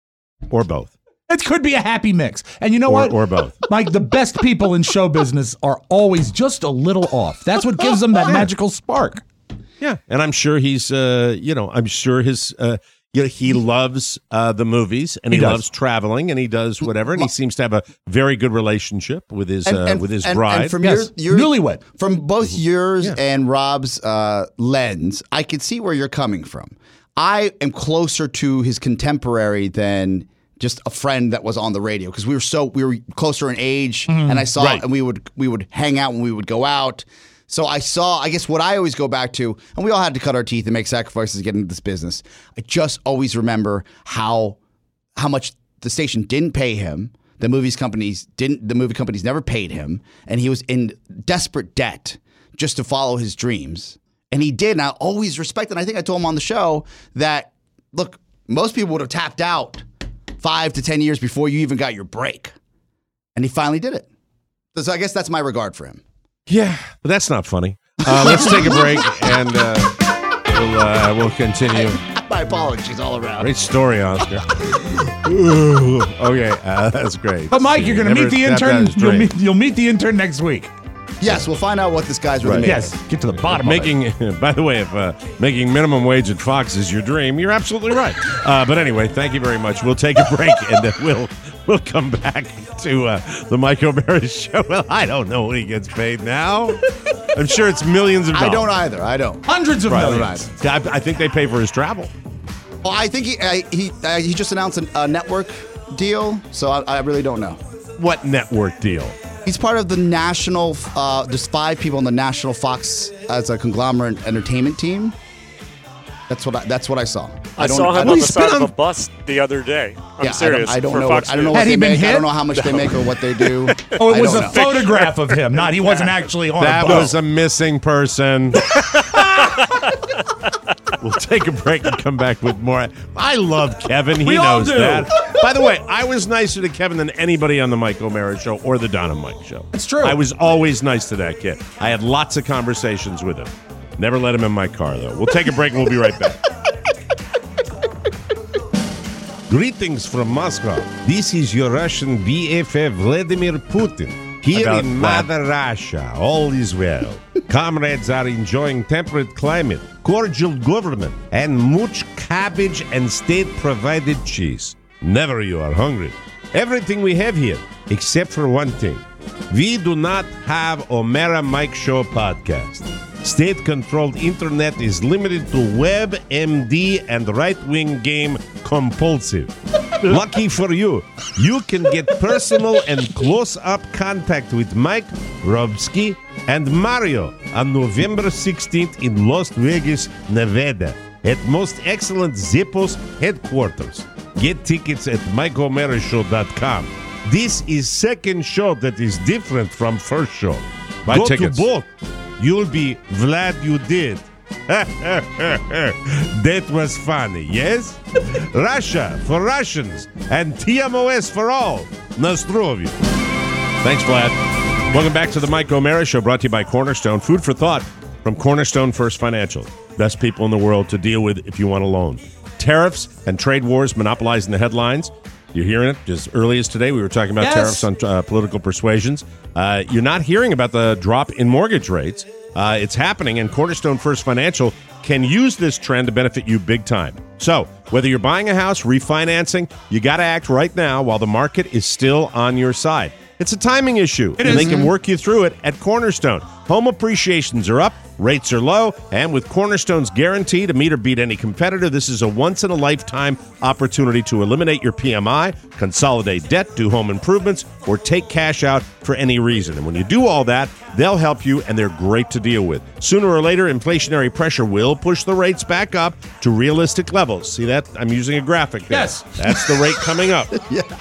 or both. It could be a happy mix. And you know Or- what? or both. Mike, the best people in show business are always just a little off. That's what gives them that magical spark. Yeah, and I'm sure he's uh, you know, I'm sure his uh, you know, he loves uh, the movies, and he, He does. loves traveling, and he does whatever, and he seems to have a very good relationship with his uh, with his and- bride. and from Yes. your, your Newlywed. from both yours and Rob's uh, lens, I can see where you're coming from. I am closer to his contemporary than just a friend that was on the radio because we were so we were closer in age, and I saw Right. and we would we would hang out when we would go out. So I saw, I guess what I always go back to, and we all had to cut our teeth and make sacrifices to get into this business. I just always remember how how much the station didn't pay him. The movies companies didn't. The movie companies never paid him, and he was in desperate debt just to follow his dreams. And he did. And I always respect it. And I think I told him on the show that look, most people would have tapped out five to ten years before you even got your break, and he finally did it. So I guess that's my regard for him. Yeah, but that's not funny. Uh, let's take a break, and uh, we'll uh, we'll continue. My apologies all around. Great story, Oscar. Ooh, okay, uh, that's great. But Mike, you're going to Never meet the tapped out intern. his You'll dream. meet, you'll meet the intern next week. Yes, we'll find out what this guy's really Right. made. Yes, get to the bottom making, of it. by the way, if uh, making minimum wage at Fox is your dream, you're absolutely right. Uh, but anyway, thank you very much. We'll take a break, and uh, we'll we'll come back to uh, the Mike O'Mara Show. Well, I don't know what he gets paid now. I'm sure it's millions of dollars. I don't either. I don't. Hundreds of Right. millions. I, I think they pay for his travel. Well, I think he uh, he uh, he just announced a, a network deal, so I, I really don't know. What network deal? He's part of the national. Uh, there's five people on the national Fox as a conglomerate entertainment team. That's what I, that's what I saw. I, I don't, saw him I on don't, the side of a bus the other day. I'm yeah, serious. I don't, I don't for know. Fox What, I don't know News. what Had they he been make. hit? I don't know how much they make or what they do. Oh, it was a know. photograph of him. Not he wasn't actually on. That a bus. was a missing person. We'll take a break and come back with more. I love Kevin. He We all knows do. that. By the way, I was nicer to Kevin than anybody on the Mike O'Mara Show or the Don and Mike Show. It's true. I was always nice to that kid. I had lots of conversations with him. Never let him in my car, though. We'll take a break and we'll be right back. Greetings from Moscow. This is your Russian B F F, Vladimir Putin. Here About in what? Mother Russia, all is well. Comrades are enjoying temperate climate, cordial government, and much cabbage and state-provided cheese. Never you are hungry. Everything we have here, except for one thing. We do not have O'Mara Mike Show podcast. State-controlled internet is limited to WebMD and right-wing game compulsive. Lucky for you, you can get personal and close-up contact with Mike, Robsky, and Mario on November sixteenth in Las Vegas, Nevada, at Most Excellent Zippos headquarters. Get tickets at Mike O'Mara Show dot com. This is second show that is different from first show. Buy Go tickets. to both. You'll be glad you did. That was funny, yes? Russia for Russians and T M O S for all. Nostrovia. Thanks, Vlad. Welcome back to the Mike O'Mara Show, brought to you by Cornerstone. Food for thought from Cornerstone First Financial. Best people in the world to deal with if you want a loan. Tariffs and trade wars monopolizing the headlines. You're hearing it as early as today. We were talking about Yes. tariffs on uh, political persuasions. Uh, you're not hearing about the drop in mortgage rates. Uh, it's happening, and Cornerstone First Financial can use this trend to benefit you big time. So, whether you're buying a house, refinancing, you got to act right now while the market is still on your side. It's a timing issue, It and is. they can work you through it at Cornerstone. Home appreciations are up, rates are low, and with Cornerstone's guarantee to meet or beat any competitor, this is a once-in-a-lifetime opportunity to eliminate your P M I, consolidate debt, do home improvements, or take cash out for any reason. And when you do all that, they'll help you, and they're great to deal with. Sooner or later, inflationary pressure will push the rates back up to realistic levels. See that? I'm using a graphic there. Yes. That's the rate coming up.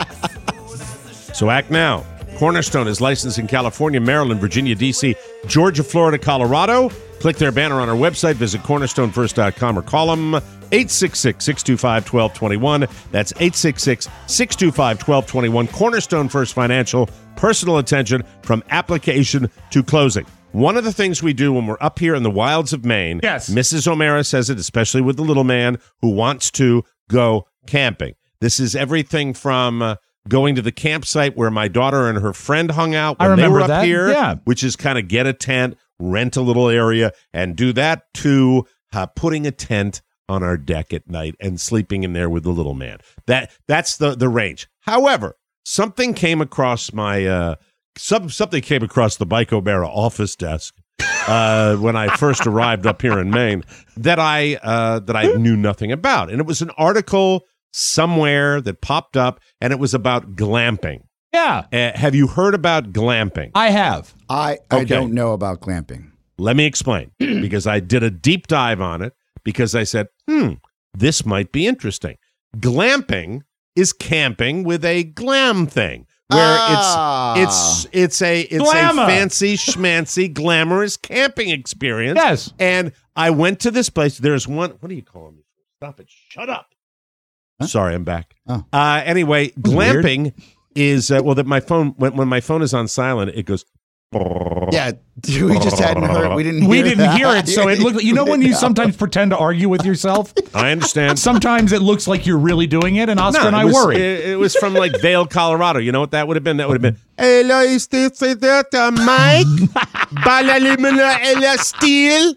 So act now. Cornerstone is licensed in California, Maryland, Virginia, D C, Georgia, Florida, Colorado. Click their banner on our website. Visit cornerstone first dot com or call them eight six six, six two five, one two two one. That's eight six six, six two five, one two two one. Cornerstone First Financial, personal attention from application to closing. One of the things we do when we're up here in the wilds of Maine, Yes. Missus O'Mara says it, especially with the little man who wants to go camping. This is everything from uh, going to the campsite where my daughter and her friend hung out I when they remember were up that, here, yeah. which is kind of get a tent, rent a little area, and do that, to uh, putting a tent on our deck at night and sleeping in there with the little man. That That's the, the range. However, something came across my uh, some, something came across the Mike O'Mara office desk uh, when I first arrived up here in Maine that I uh, that I knew nothing about, and it was an article somewhere that popped up, and it was about glamping. Yeah. Uh, have you heard about glamping? I have. I, I Okay. don't know about glamping. Let me explain, because I did a deep dive on it, because I said, hmm, this might be interesting. Glamping is camping with a glam thing, where Ah. it's it's it's a it's Glamour. a fancy schmancy glamorous camping experience. Yes. And I went to this place. There's one. What are you calling me? Stop it! Shut up. Sorry, I'm back. Oh. Uh, anyway, weird. glamping is uh, well that my phone when when my phone is on silent, it goes. Yeah, we just hadn't heard. We didn't. Hear We didn't that. hear it, so it looked. You know when you sometimes pretend to argue with yourself. I understand. Sometimes it looks like you're really doing it, and Oscar No, and it I was, worry. It, it was from like Vail, Colorado. You know what that would have been? That would have been. Hello, is this that uh, Mike? Balalimina Ella Steel?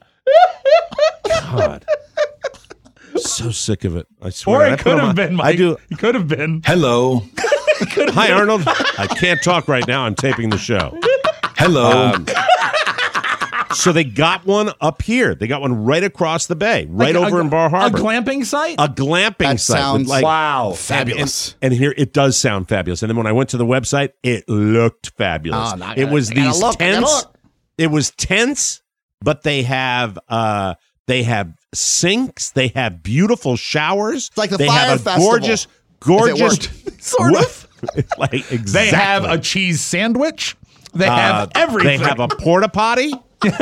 God. So sick of it. I swear. Or I it put could on have my- been. Mike. I do. It could have been. Hello. Hi, Arnold. I can't talk right now. I'm taping the show. Hello. Um, So they got one up here. They got one right across the bay, right Like over a, in Bar Harbor. A glamping site? A glamping That site. sounds with like, wow. Fabulous. And, and, and here, it does sound fabulous. And then when I went to the website, it looked fabulous. Oh, no, I it gotta- was I gotta these look, I gotta tents. look. It was tents, but they have uh, they have sinks. They have beautiful showers. It's like the they Fire have a Festival. gorgeous, If it gorgeous, worked. Sort of. like exactly. They have a cheese sandwich. They have Uh, everything. They have a porta potty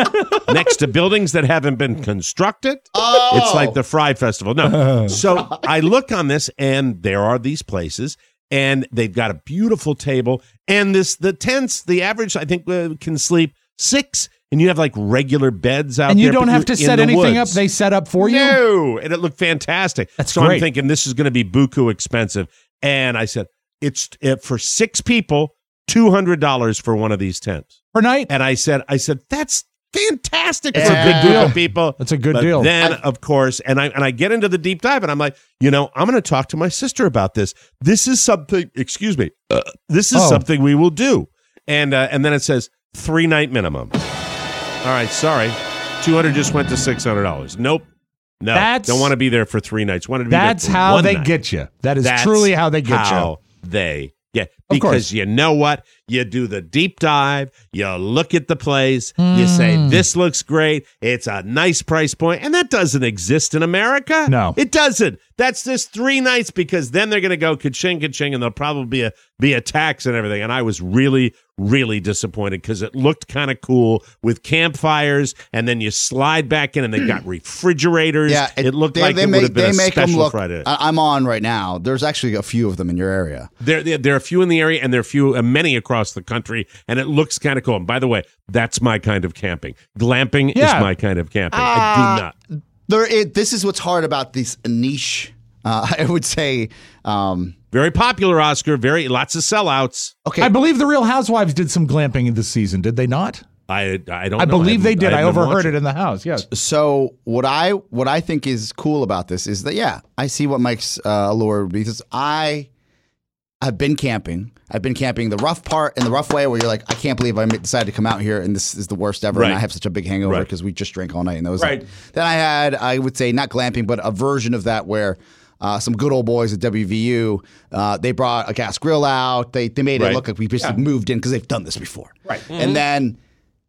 next to buildings that haven't been constructed. Oh. It's like the Fry Festival. No. So I look on this, and there are these places, and they've got a beautiful table. And this the tents, the average, I think, uh, can sleep six, and you have like regular beds out and you there. don't but have to you're in set the anything woods. up. They set up for you. No, and it looked fantastic. That's so I'm great. thinking this is going to be buku expensive. And I said, it's uh, for six people, two hundred dollars for one of these tents. Per night? And I said, I said, that's fantastic It's for a a good big group deal. of people. That's a good But deal. Then, I- of course, and I and I get into the deep dive, and I'm like, you know, I'm going to talk to my sister about this. This is something. Excuse me. Uh, this is Oh. something we will do. And uh, and then it says three night minimum. All right, sorry, two hundred just went to six hundred dollars. Nope. No, That's- don't want to be there for three nights. Want to be That's there for how one they night. get you. That is That's truly how they get how you. they yeah. Of course. Because you know what? You do the deep dive, you look at the place, you say, Mm. this looks great, it's a nice price point, and that doesn't exist in America. No. It doesn't. That's just three nights, because then they're going to go ka-ching, ka-ching, and there'll probably be a, be a tax and everything. And I was really, really disappointed, because it looked kind of cool with campfires, and then you slide back in, and they got refrigerators. Yeah, it, looked they, like they it make, would have been they a make them special look. Friday. I, I'm on right now. There's actually a few of them in your area. There, there, there are a few in the area, and there are a few, uh, many across the country, and it looks kind of cool. And by the way, that's my kind of camping. Glamping Yeah. is my kind of camping. Uh, I do not. There, it, this is what's hard about this niche. Uh, I would say. Um, Very popular, Oscar. Very lots of sellouts. okay, I believe the Real Housewives did some glamping this season, did they not? I, I don't. I know. believe they haven't- did. I, haven't been overheard watching. it in the house. Yes. So what I what I think is cool about this is that yeah, I see what Mike's uh, allure would be, because I I've been camping. I've been camping the rough part and the rough way where you're like, I can't believe I decided to come out here and this is the worst ever, and Right. I have such a big hangover Right. because we just drank all night and that was Right. it. Then I had I would say not glamping but a version of that where. Uh, some good old boys at W V U, uh, they brought a gas grill out. They they made Right. it look like we just moved in because they've done this before. Right. And then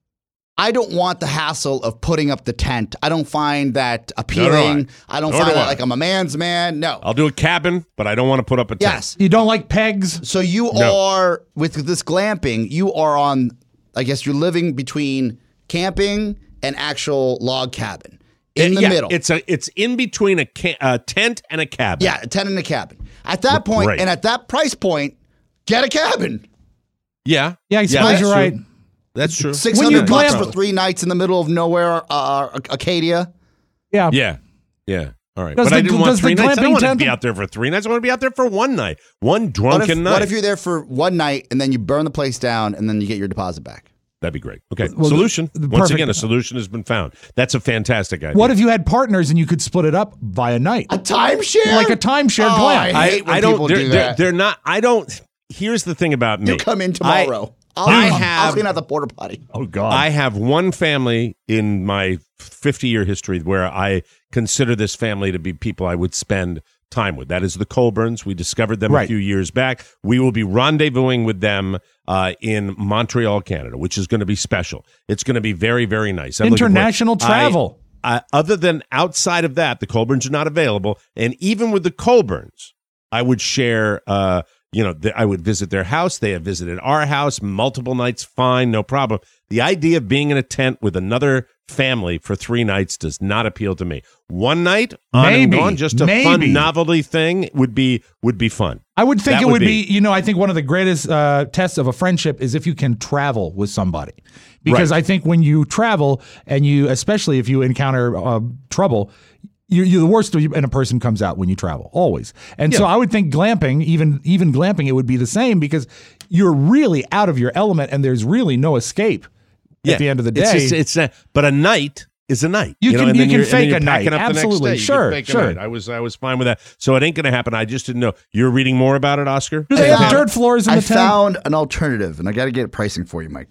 I don't want the hassle of putting up the tent. I don't find that appealing. I. I don't Nor find do that I. like I'm a man's man. No. I'll do a cabin, but I don't want to put up a tent. Yes. You don't like pegs? So you No. are with this glamping. You are on. I guess you're living between camping and actual log cabin in It- the yeah, middle. It's a. It's in between a, ca- a tent and a cabin. yeah, a tent and a cabin. At that point, Right. and at that price point, get a cabin. Yeah. Yeah, I suppose that's you're true. right. That's true. Six When you hundred bucks glamp- for three nights in the middle of nowhere, uh, Acadia. Yeah. Yeah. Yeah. All right. Does but the- I didn't want does the three nights. I glamping don't want to tent- be out there for three nights. I want to be out there for one night. One What drunken if, night. what if you're there for one night and then you burn the place down and then you get your deposit back? That'd be great. Okay. Well, solution. the- the Once perfect- again, a solution has been found. That's a fantastic idea. What if you had partners and you could split it up via night? A timeshare? Like a timeshare Oh, glamp. I I, hate when I don't. people They're, do they're, that. they're not. I don't. Here's the thing about me. You come in I- tomorrow. I, will I I'll have- clean out the porta potty. Oh, God. I have one family in my fifty-year history where I consider this family to be people I would spend time with. That is the Colburns. We discovered them Right. a few years back. We will be rendezvousing with them uh, in Montreal, Canada, which is going to be special. It's going to be very, very nice. I'm looking forward- International I- travel. uh, other than outside of that, the Colburns are not available. And even with the Colburns, I would share, uh, you know, th- I would visit their house. They have visited our house multiple nights. Fine, no problem. The idea of being in a tent with another family for three nights does not appeal to me. One night on Maybe. and on, just a Maybe. fun novelty thing would be would be fun. I would think That it would would be. be- you know, I think one of the greatest uh, tests of a friendship is if you can travel with somebody. Because Right. I think when you travel and you, especially if you encounter uh, trouble, you, you're the worst in a person comes out when you travel, always. And so Yeah. I would think glamping, even even glamping, it would be the same because you're really out of your element and there's really no escape Yeah. at the end of the day. It's, just, it's a, but a night is a night. You know, can- and you then can you're- and then fake you're a night. packing up the next Absolutely. day. You can Sure, fake a sure. night. I was I was fine with that. So it ain't going to happen. I just didn't know. You're reading more about it, Oscar? Do they I have found- dirt floors in I the tent? found an alternative, and I got to get pricing for you, Mike.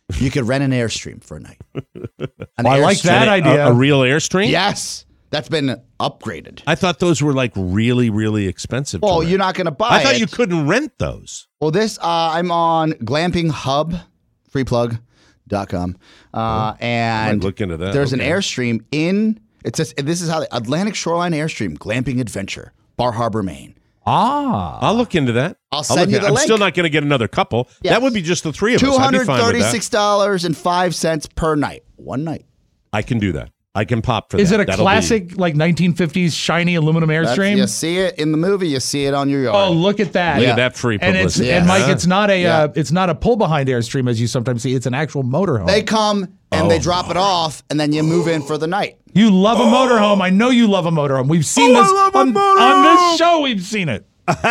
you could rent an Airstream for a night. An Oh, I like that A- idea. A, a real Airstream? Yes. That's been upgraded. I thought those were like really, really expensive. to Well, rent. you're not going to buy I thought it. you couldn't rent those. Well, this, uh, I'm on Glamping Hub, free plug dot com. Uh, and Might look into that. there's Okay. an Airstream in, it says, this is how the Atlantic Shoreline Airstream, Glamping Adventure, Bar Harbor, Maine. Ah. I'll look into that. I'll look send you at- the I'm link. still not going to get another couple. Yes. That would be just the three of us. two I'd hundred be fine with that. thirty-six dollars and five cents per night. One night. I can do that. I can pop for Is that. it a That'll classic, like nineteen fifties shiny aluminum That's- Airstream? You see it in the movie, you see it on your yard. Oh, look at that! Look at that free And it's publicity. and Mike, Yeah. it's not a Yeah. uh, it's not a pull behind Airstream as you sometimes see. It's an actual motorhome. They come and Oh, they drop it off, and then you move in for the night. you love a motorhome. I know you love a motorhome. We've seen Oh, I this love a on, on this show. We've seen it.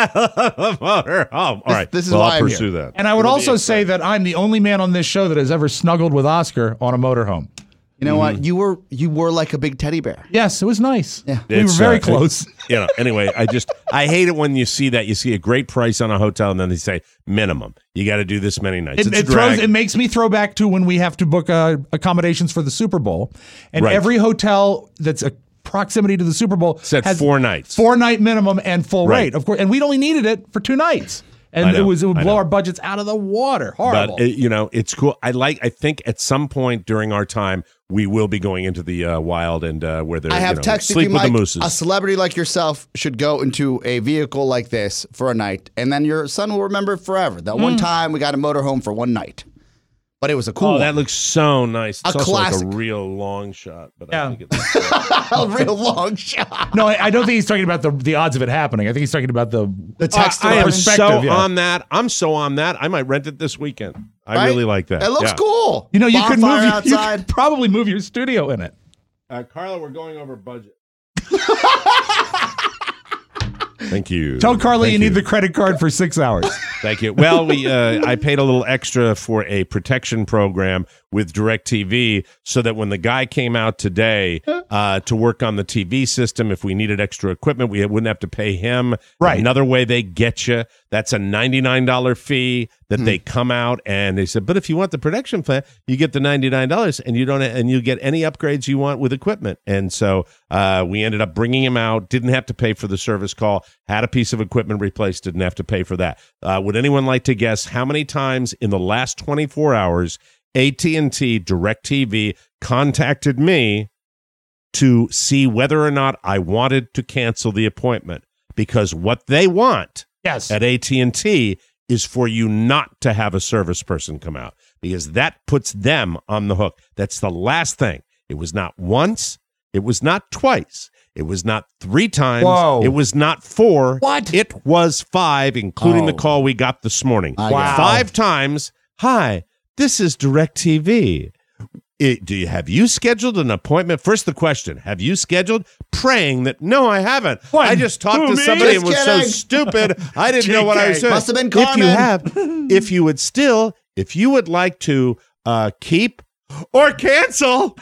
Motor home. All right. this is well, why I'll I'm pursue here. that. And I would It'll be also say exciting. that I'm the only man on this show that has ever snuggled with Oscar on a motorhome. You know Mm-hmm. what? You were you were like a big teddy bear. Yes, it was nice. Yeah. We were It's, very uh, close. You know, anyway, I just I hate it when you see that you see a great price on a hotel and then they say minimum. You got to do this many nights. It, it's it a drag. throws. It makes me throw back to when we have to book uh, accommodations for the Super Bowl, and Right. every hotel that's a proximity to the Super Bowl Said has four nights. four night minimum and full Right. rate, of course. And we'd only needed it for two nights, I and know, it was it would I blow know. our budgets out of the water. Horrible. But uh, you know, it's cool. I like. I think at some point during our time, we will be going into the uh, wild and uh, where they're I have you know, texted sleep you, with Mike. the mooses. A celebrity like yourself should go into a vehicle like this for a night, and then your son will remember it forever. That Hmm. one time we got a motorhome for one night, but it was a cool Oh, one. that looks so nice. It's A also classic. like a real long shot. But Yeah. I think it's a real long shot. no, I, I don't think he's talking about the the odds of it happening. I think he's talking about the The text Uh, I to am the so perspective, yeah. on that. I'm so on that. I might rent it this weekend. I Right? really like that. It looks Yeah. cool. You know, you could Bonfire move. You, you outside. could probably move your studio in it. Uh, Carla, we're going over budget. Thank you. Tell Carly Thank you need the credit card for six hours. Thank you. Well, we uh, I paid a little extra for a protection program with DirecTV so that when the guy came out today uh, to work on the T V system, if we needed extra equipment, we wouldn't have to pay him. Right. Another way they get you, that's a ninety-nine dollars fee that they come out and they said, but if you want the protection plan, you get the ninety-nine dollars and you don't and you get any upgrades you want with equipment. And so uh, we ended up bringing him out, didn't have to pay for the service call, had a piece of equipment replaced, didn't have to pay for that. Uh, would anyone like to guess how many times in the last twenty-four hours A T and T DirecTV contacted me to see whether or not I wanted to cancel the appointment? Because what they want Yes. at A T and T is for you not to have a service person come out, because that puts them on the hook. That's the last thing. It was not once. It was not twice. It was not three times. Whoa. It was not four. What? It was five, including the Oh. call we got this morning. I Wow. Five times. Hi, this is DirecTV. It, do you have you scheduled an appointment? First, the question: have you scheduled? Praying that no, I haven't. What? I just talked Who, to me? somebody Just and was so kidding. stupid. I didn't know what I was J K. doing. Must have been If you Carmen. have, if you would still, if you would like to uh, keep or cancel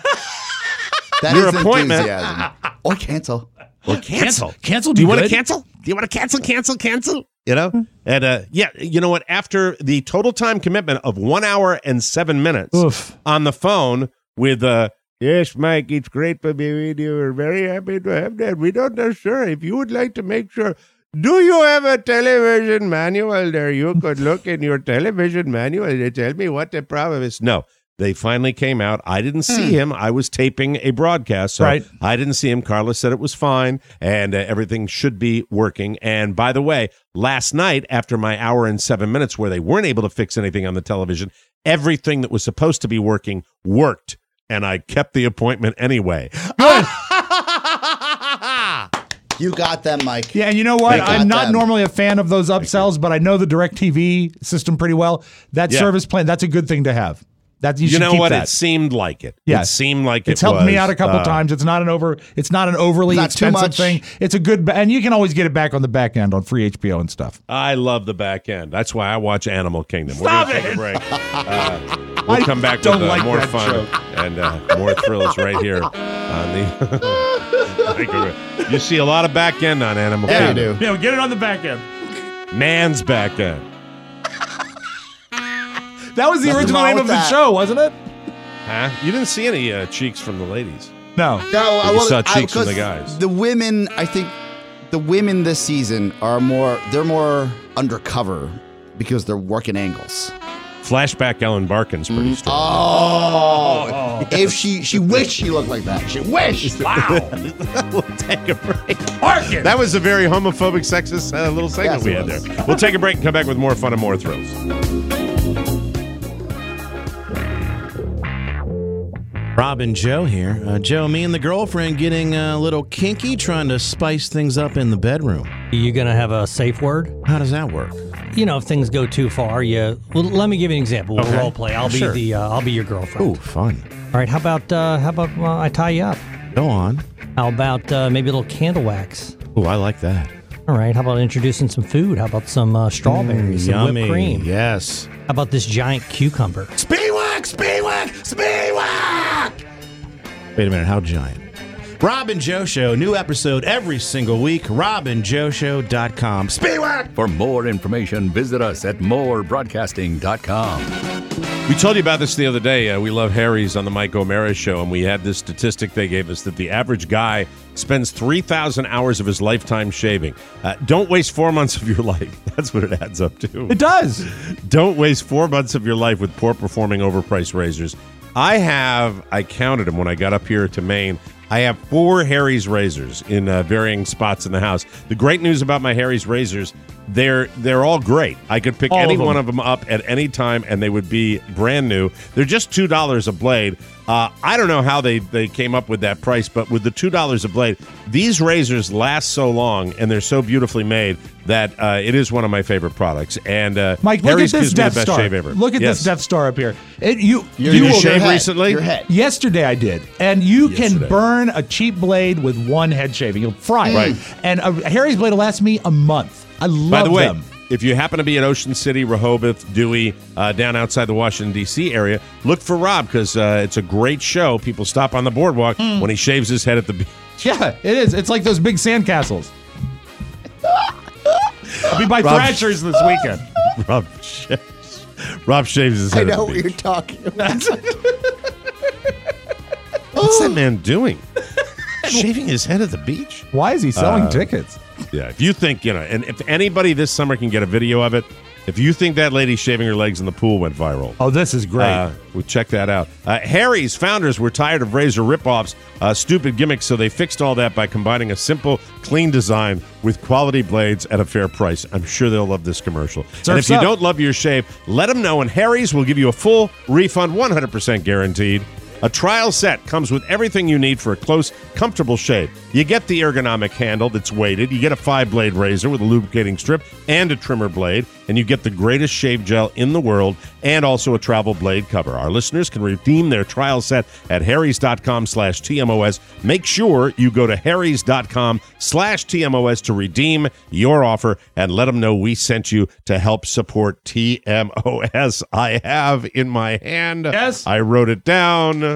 That your is appointment. enthusiasm. Or cancel. or cancel, Cancel. do you want to good? cancel? Do you want to cancel? Cancel? Cancel? You know, and uh, yeah, you know what? After the total time commitment of one hour and seven minutes Oof. on the phone with uh, yes, Mike, it's great to be with you. We're very happy to have that. We don't know, sure. If you would like to make sure, do you have a television manual there? You could look in your television manual and tell me what the problem is. No. They finally came out. I didn't see him. I was taping a broadcast, so Right. I didn't see him. Carla said it was fine, and uh, everything should be working. And by the way, last night, after my hour and seven minutes where they weren't able to fix anything on the television, everything that was supposed to be working worked, and I kept the appointment anyway. You got them, Mike. Yeah, and you know what? They got I'm not them. normally a fan of those upsells, but I know the DirecTV system pretty well. That Yeah. service plan, that's a good thing to have. That you, You, should know keep what? That. It seemed like it. Yes. It seemed like It's it helped was, me out a couple uh, times. It's not an over. It's not an overly Not too expensive much. thing. It's a good, ba- and you can always get it back on the back end on free H B O and stuff. I love the back end. That's why I watch Animal Kingdom. Stop We're going to take it. a break. Uh, we'll I come back with don't uh, like more that fun joke. and uh, more thrills right here on the. You see a lot of back end on Animal Yeah, you Kingdom. do. Yeah, get it on the back end. Man's back end. That was the Nothing original wrong name with of the that. show, wasn't it? Huh? You didn't see any uh, cheeks from the ladies. No. No, You I saw I- cheeks from the 'cause guys. The women, I think, the women this season are more. They're more undercover because they're working angles. Flashback Ellen Barkin's pretty strong. Oh, if she she wished she looked like that. She wished. Wow. We'll take a break. Barkin. That was a very homophobic, sexist uh, little segment Yes, we it had was. there. We'll take a break and come back with more fun and more thrills. Rob and Joe here. Uh, Joe, me and the girlfriend getting a little kinky, trying to spice things up in the bedroom. You gonna have a safe word? How does that work? You know, if things go too far, you. Well, let me give you an example. We'll Okay. role play. I'll Sure. be the. Uh, I'll be your girlfriend. Ooh, fun. All right. How about? Uh, how about uh, I tie you up? Go on. How about uh, maybe a little candle wax? Ooh, I like that. All right. How about introducing some food? How about some uh, strawberries, Mm, some yummy. whipped cream? Yes. How about this giant cucumber? Speedwack! Speedwack! Speedwack! Wait a minute, how giant? Rob and Joe Show, new episode every single week. rob and joe show dot com. Speedwack! For more information, visit us at more broadcasting dot com. We told you about this the other day. Uh, we love Harry's on the Mike O'Mara Show, and we had this statistic they gave us that the average guy spends three thousand hours of his lifetime shaving. Uh, don't waste four months of your life. That's what it adds up to. It does. Don't waste four months of your life with poor-performing, overpriced razors. I have, I counted them when I got up here to Maine. I have four Harry's razors in uh, varying spots in the house. The great news about my Harry's razors, they're they're all great. I could pick All any of them. one of them up at any time, and they would be brand new. They're just two dollars a blade. Uh, I don't know how they, they came up with that price, but with the two dollars a blade, these razors last so long, and they're so beautifully made that uh, it is one of my favorite products. And uh, Mike, look Harry's at this gives me Death the best Star. shave ever. Look at Yes. this Death Star up here. It, you, Did you will- shave Your head, recently? Your head. Yesterday I did, and you Yesterday. can burn a cheap blade with one head shaving. You'll fry it. Right. And a Harry's blade will last me a month. I love By the way, them. if you happen to be at Ocean City, Rehoboth, Dewey, uh, down outside the Washington, D C area, look for Rob because uh, it's a great show. People stop on the boardwalk Hmm. when he shaves his head at the beach. Yeah, it is. It's like those big sandcastles. I'll be by Rob- Thrasher's this weekend. Rob shaves, Rob shaves his I head know at what the you're beach. talking about. What's that man doing? Shaving his head at the beach? Why is he selling Uh, tickets? Yeah, if you think, you know, and if anybody this summer can get a video of it, if you think that lady shaving her legs in the pool went viral, Oh, this is great. Uh, we'll check that out. Uh, Harry's founders were tired of razor ripoffs, uh, stupid gimmicks, so they fixed all that by combining a simple, clean design with quality blades at a fair price. I'm sure they'll love this commercial. and Surf's if you up. don't love your shave, let them know, and Harry's will give you a full refund, one hundred percent guaranteed. A trial set comes with everything you need for a close, comfortable shave. You get the ergonomic handle that's weighted, you get a five-blade razor with a lubricating strip and a trimmer blade, and you get the greatest shave gel in the world and also a travel blade cover. Our listeners can redeem their trial set at harrys.com slash TMOS. Make sure you go to harrys.com slash TMOS to redeem your offer and let them know we sent you to help support T M O S. I have in my hand. Yes. I wrote it down.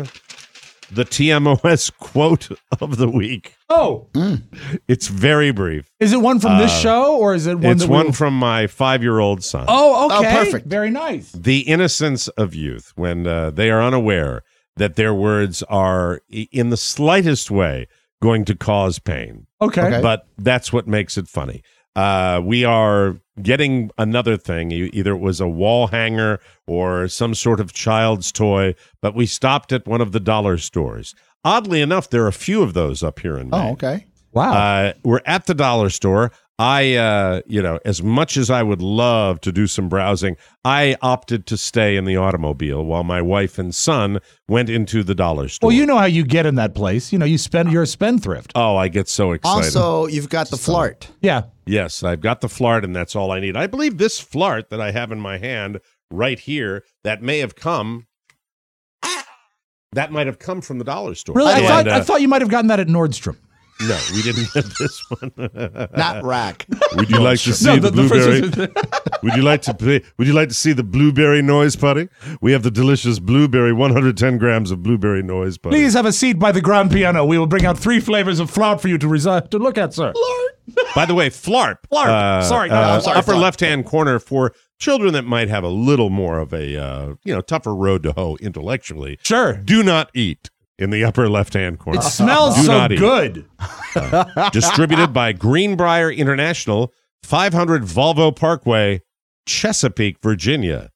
The T M O S quote of the week. Oh, It's very brief. is it one from this Uh, show or is it one It's that one we... from my five-year-old son. Oh, okay. Oh, perfect. Very nice. The innocence of youth when uh, they are unaware that their words are i- in the slightest way going to cause pain. Okay. Okay. But that's what makes it funny. Uh, we are getting another thing. E- Either it was a wall hanger or some sort of child's toy, but we stopped at one of the dollar stores. Oddly enough, there are a few of those up here in Maine. Oh, okay. Wow. Uh, we're at the dollar store. I, uh, you know, as much as I would love to do some browsing, I opted to stay in the automobile while my wife and son went into the dollar store. well, you know how you get in that place. You know, you spend. You're a spendthrift. Oh, I get so excited. Also, you've got the flart. Yeah. Yes, I've got the flart, and that's all I need. I believe this flart that I have in my hand right here, that may have come, that might have come from the dollar store. Really, I And, thought uh, I thought you might have gotten that at Nordstrom. No, we didn't get this one. Not rack. Would you like to see No, the, the- the blueberry? first- would you like to play? Would you like to see the blueberry noise putty? We have the delicious blueberry, one hundred ten grams of blueberry noise putty. Please have a seat by the grand piano. We will bring out three flavors of flour for you to resi- to look at, sir. By the way, Flarp. Flarp. uh, Sorry. uh, No, I'm sorry, upper Flarp. left-hand corner for children that might have a little more of a uh, you know tougher road to hoe intellectually. Sure. Do not eat in the upper left-hand corner. It smells Do so not eat. good. Uh, distributed by Greenbrier International, five hundred Volvo Parkway, Chesapeake, Virginia.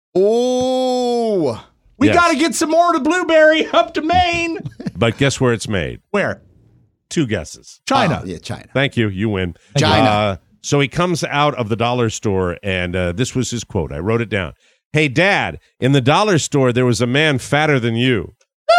Oh, We Yes. got to get some more to blueberry up to Maine. But guess where it's made? Where? Two guesses. China. Oh, yeah, China. Thank you. You win. China. Uh, so he comes out of the dollar store, and uh, this was his quote. I wrote it down. Hey, Dad, in the dollar store, there was a man fatter than you.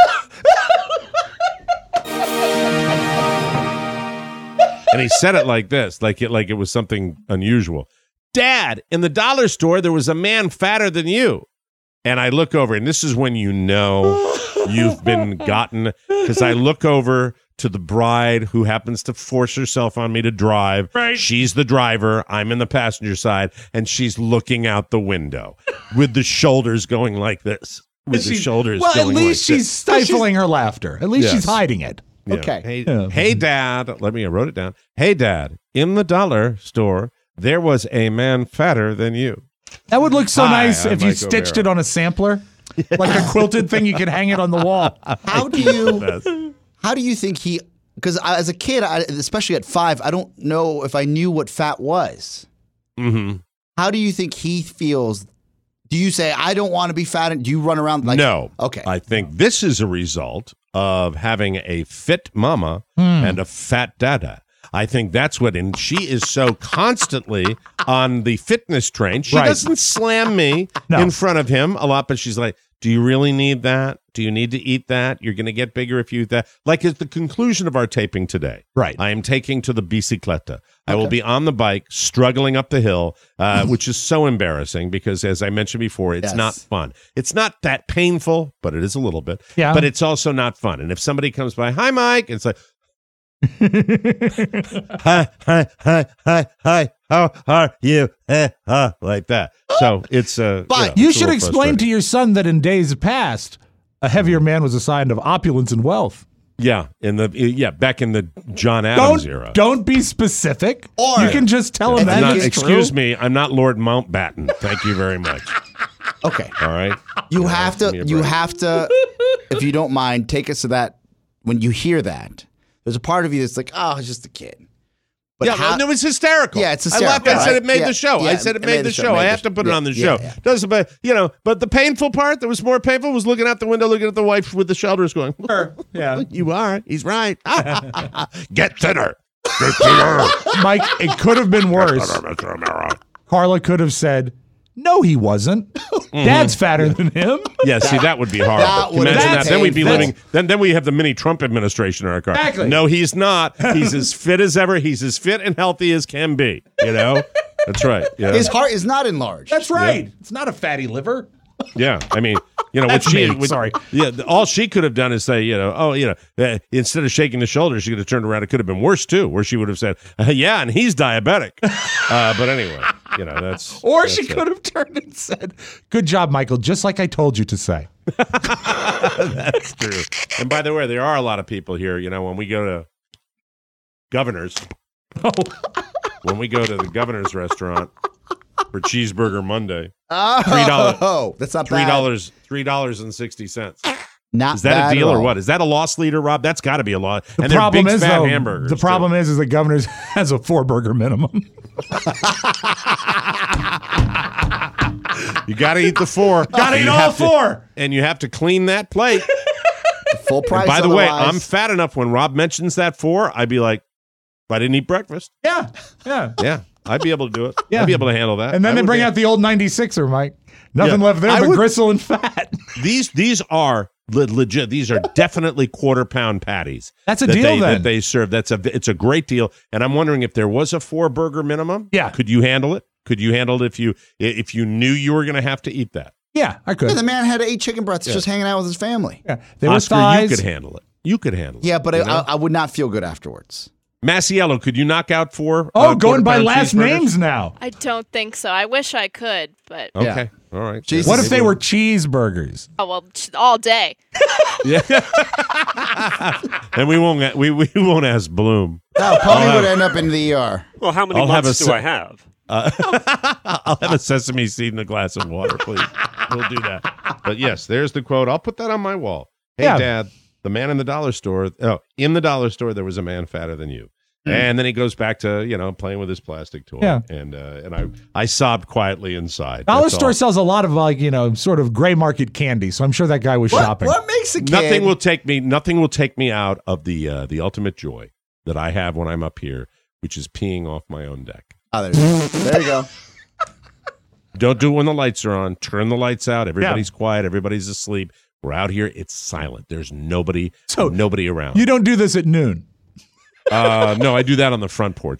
And he said it like this, like it, like it was something unusual. Dad, in the dollar store, there was a man fatter than you. And I look over, and this is when you know you've been gotten, because I look over to the bride who happens to force herself on me to drive. Right. She's the driver. I'm in the passenger side, and she's looking out the window with the shoulders going like this. With the She- shoulders Well, at going least like she's this. stifling her laughter. At least Yes. she's hiding it. Yeah. Okay. Hey, Yeah. hey, Dad. Let me, I wrote it down. Hey, Dad, in the dollar store, there was a man fatter than you. That would look so Hi, nice I'm if you Mike stitched O'Mara. it on a sampler. Like a quilted thing, you could hang it on the wall. How do you? How do you think he? Because as a kid, I, especially at five, I don't know if I knew what fat was. Mm-hmm. How do you think he feels? Do you say I don't want to be fat? And do you run around like No. Okay. I think this is a result of having a fit mama Hmm. and a fat dada. I think that's what, and she is so constantly on the fitness train. She Right. doesn't slam me No. in front of him a lot, but she's like, do you really need that? Do you need to eat that? You're going to get bigger if you eat that. Like at the conclusion of our taping today, Right. I am taking to the bicicletta. I will be on the bike, struggling up the hill, uh, which is so embarrassing because, as I mentioned before, it's Yes. not fun. It's not that painful, but it is a little bit. Yeah. But it's also not fun. And if somebody comes by, hi, Mike, it's like, hi, hi, hi, hi, hi, how are you? Eh, uh, like that. So it's uh, But You should explain to your son that in days past, a heavier man was a sign of opulence and wealth. yeah, in the yeah back in the John Adams Don't era. don't be specific. Or- you can just tell him If I'm that not, is excuse true. me, I'm not Lord Mountbatten. Thank you very much. Okay. All right. You Yeah, have give me to. a You break. have to. If you don't mind, take us to that. When you hear that, there's a part of you that's like, oh, it's just a kid. But yeah, how- well, no, it's hysterical. Yeah, it's I laughed. hysterical, I said right? it made Yeah, the show. I yeah, said it made, the show. made I the have to show. put it Yeah, on the yeah, show. yeah. Doesn't, but you know, but the painful part that was more painful was looking out the window, looking at the wife with the shoulders going. Yeah. You are. He's right. Get thinner. Get thinner. Mike, it could have been worse. Mister O'Mara. Carla could have said, no, he wasn't. Dad's fatter than him. Yeah, see, that would be horrible. that Can you would Imagine be that. Then we'd be painful. living. Then, then we have the mini Trump administration in our car. Exactly. No, he's not. He's as fit as ever. He's as fit and healthy as can be. You know. That's right. Yeah. His heart is not enlarged. That's right. It's not a fatty liver. Yeah, I mean, you know, what That's she, me, what- sorry. yeah, all she could have done is say, you know, oh, you know, uh, instead of shaking the shoulders, she could have turned around. It could have been worse too, where she would have said, uh, yeah, and he's diabetic. Uh, but anyway, you know, that's Or that's she it. could have turned and said, good job, Michael, just like I told you to say. That's true. And by the way, there are a lot of people here. You know, when we go to Governor's, Oh, when we go to the Governor's restaurant for Cheeseburger Monday, Oh, three dollars. that's not three bad. dollars, three dollars and sixty cents. Not Is that bad a deal at or all. what? Is that a loss leader, Rob? That's got to be a loss. the And they're problem big is, fat though, hamburgers. the problem is, is that Governor's has a four burger minimum. You got to eat the four. Gotta And eat you all have to- four. and you have to clean that plate. Full price. And by the way, otherwise. I'm fat enough when Rob mentions that four, I'd be like, I didn't eat breakfast. Yeah, yeah. Yeah, I'd be able to do it. Yeah. I'd be able to handle that. And then I they would bring be- out the old ninety-sixer, Mike. Nothing Yeah. left there I but would- gristle and fat. these. These are le- legit. These are definitely quarter pound patties. That's a that deal, they, then. that they serve. That's a. It's a great deal. And I'm wondering if there was a four burger minimum. Yeah. Could you handle it? Could you handle it if you if you knew you were going to have to eat that? Yeah, I could. Yeah, the man had eight chicken breasts Yeah. just hanging out with his family. Yeah, they were Oscar, thighs. you could handle it. You could handle it. Yeah, but you I, know? I would not feel good afterwards. Massiello, could you knock out four? Oh, uh, going by quarter-pound last cheeseburgers? names now. I don't think so. I wish I could, but Okay, all right. Jesus. What if they were cheeseburgers? oh well, ch- all day. Yeah. And we won't we we won't ask Bloom. No, Pony would end up in the E R. Well, how many I'll have months a do se- I have? Uh, I'll have a sesame seed in a glass of water, please. We'll do that. But yes, there's the quote. I'll put that on my wall. Hey, Yeah. Dad, the man in the dollar store. Oh, in the dollar store, there was a man fatter than you. And then he goes back to, you know, playing with his plastic toy. Yeah. And uh, and I I sobbed quietly inside. Dollar That's store all. sells a lot of like, you know, sort of gray market candy. So I'm sure that guy was shopping. What makes a kid? Nothing will take me. Nothing will take me out of the uh, the ultimate joy that I have when I'm up here, which is peeing off my own deck. Oh, there, there you go. Don't do it when the lights are on. Turn the lights out. Everybody's quiet. Everybody's asleep. We're out here. It's silent. There's nobody. So nobody around. You don't do this at noon. Uh, no, I do that on the front porch.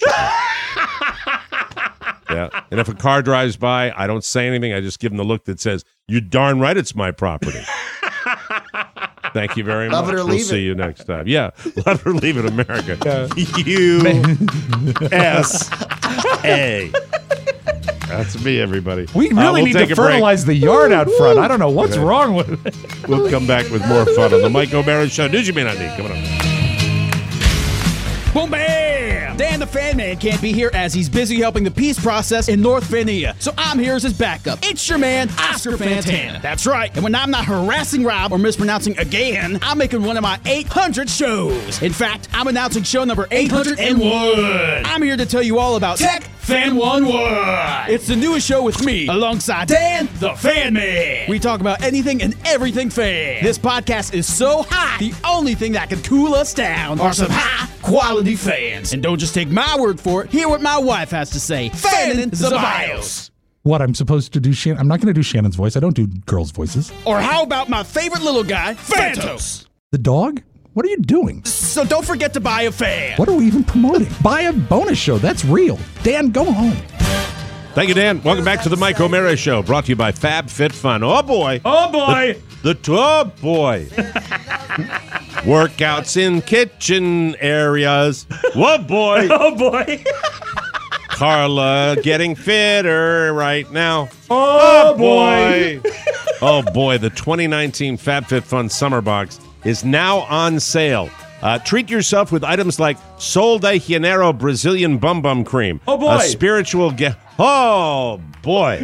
Yeah, and if a car drives by, I don't say anything. I just give them the look that says, "You darn right, it's my property." Thank you very Love much. it or We'll leave see it. you next time. Yeah, love it or leave it, America. U S A. That's me, everybody. We Uh, really we'll need take to a break. fertilize the yard out front. I don't know what's Okay. wrong with it. We'll come back with more fun on the Mike O'Mara Show. News you may not need. Coming up. Boom, bam! Dan the Fan Man can't be here as he's busy helping the peace process in North Vania. So I'm here as his backup. It's your man, Oscar Fantana. That's right. And when I'm not harassing Rob or mispronouncing again, I'm making one of my eight hundred shows. In fact, I'm announcing show number eight hundred one. I'm here to tell you all about Tech Fan one one. It's the newest show with me, alongside Dan the Fan Man. We talk about anything and everything fan. This podcast is so hot, the only thing that can cool us down are some high quality fans. And don't just take my word for it. Hear what my wife has to say. Fanning Zabios. What, I'm supposed to do Shannon? I'm not going to do Shannon's voice. I don't do girls' voices. Or how about my favorite little guy, Phantos? The dog? What are you doing? So don't forget to buy a fan. What are we even promoting? Buy a bonus show. That's real. Dan, go home. Thank you, Dan. Welcome back to the Mike O'Mara Show, brought to you by FabFitFun. Oh, boy. Oh, boy. The, the oh, boy. Workouts in kitchen areas. Whoa, boy. Oh, boy. Carla getting fitter right now. Oh, boy. Oh, boy. The twenty nineteen FabFitFun Summer Box is now on sale. Uh, treat yourself with items like Sol de Janeiro Brazilian Bum Bum Cream. Oh, boy. A spiritual... Ga- oh, boy.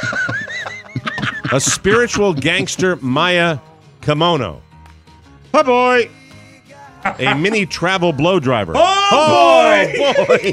A spiritual gangster Maya kimono. Oh, boy. A mini travel blow driver. Oh, oh boy.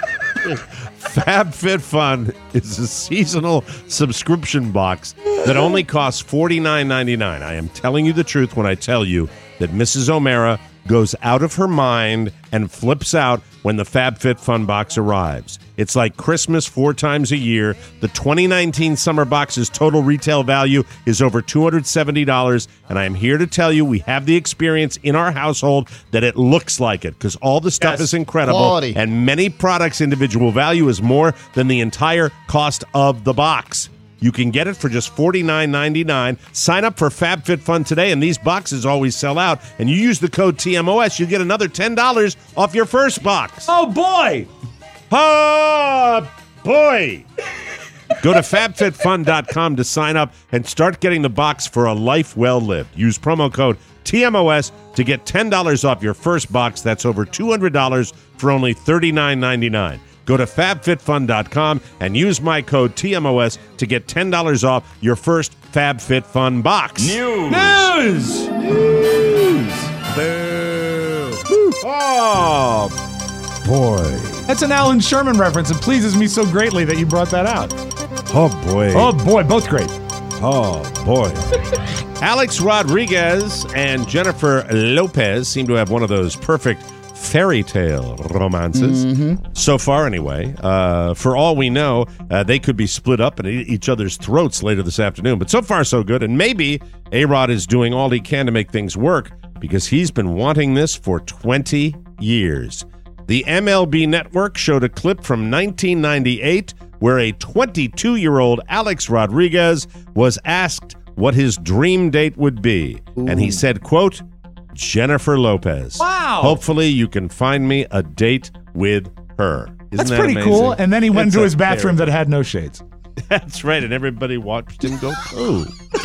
FabFitFun is a seasonal subscription box that only costs forty-nine ninety-nine. I am telling you the truth when I tell you that Missus O'Mara goes out of her mind and flips out when the FabFitFun box arrives. It's like Christmas four times a year. The twenty nineteen summer box's total retail value is over two hundred seventy dollars, and I am here to tell you we have the experience in our household that it looks like it, because all the stuff Yes. is incredible, Quality. and many products' individual value is more than the entire cost of the box. You can get it for just forty-nine ninety-nine. Sign up for FabFitFun today, and these boxes always sell out. And you use the code T M O S, you get another ten dollars off your first box. Oh, boy. Oh, boy. Go to fab fit fun dot com to sign up and start getting the box for a life well lived. Use promo code T M O S to get ten dollars off your first box. That's over two hundred dollars for only thirty-nine ninety-nine. Go to fab fit fun dot com and use my code T M O S to get ten dollars off your first FabFitFun box. News. News. News. Boo. Oh, boy. That's an Alan Sherman reference. It pleases me so greatly that you brought that out. Oh, boy. Oh, boy. Both great. Oh, boy. Alex Rodriguez and Jennifer Lopez seem to have one of those perfect fairy tale romances. Mm-hmm. So far, anyway. Uh, for all we know, uh, they could be split up at e- each other's throats later this afternoon. But so far, so good. And maybe A-Rod is doing all he can to make things work because he's been wanting this for twenty years. The M L B Network showed a clip from nineteen ninety-eight where a twenty-two-year-old Alex Rodriguez was asked what his dream date would be. Ooh. And he said, quote, Jennifer Lopez. Wow. Hopefully you can find me a date with her. Isn't That's that pretty amazing? cool. And then he went It's into a his bathroom terrible- that had no shades. That's right, and everybody watched him go poo.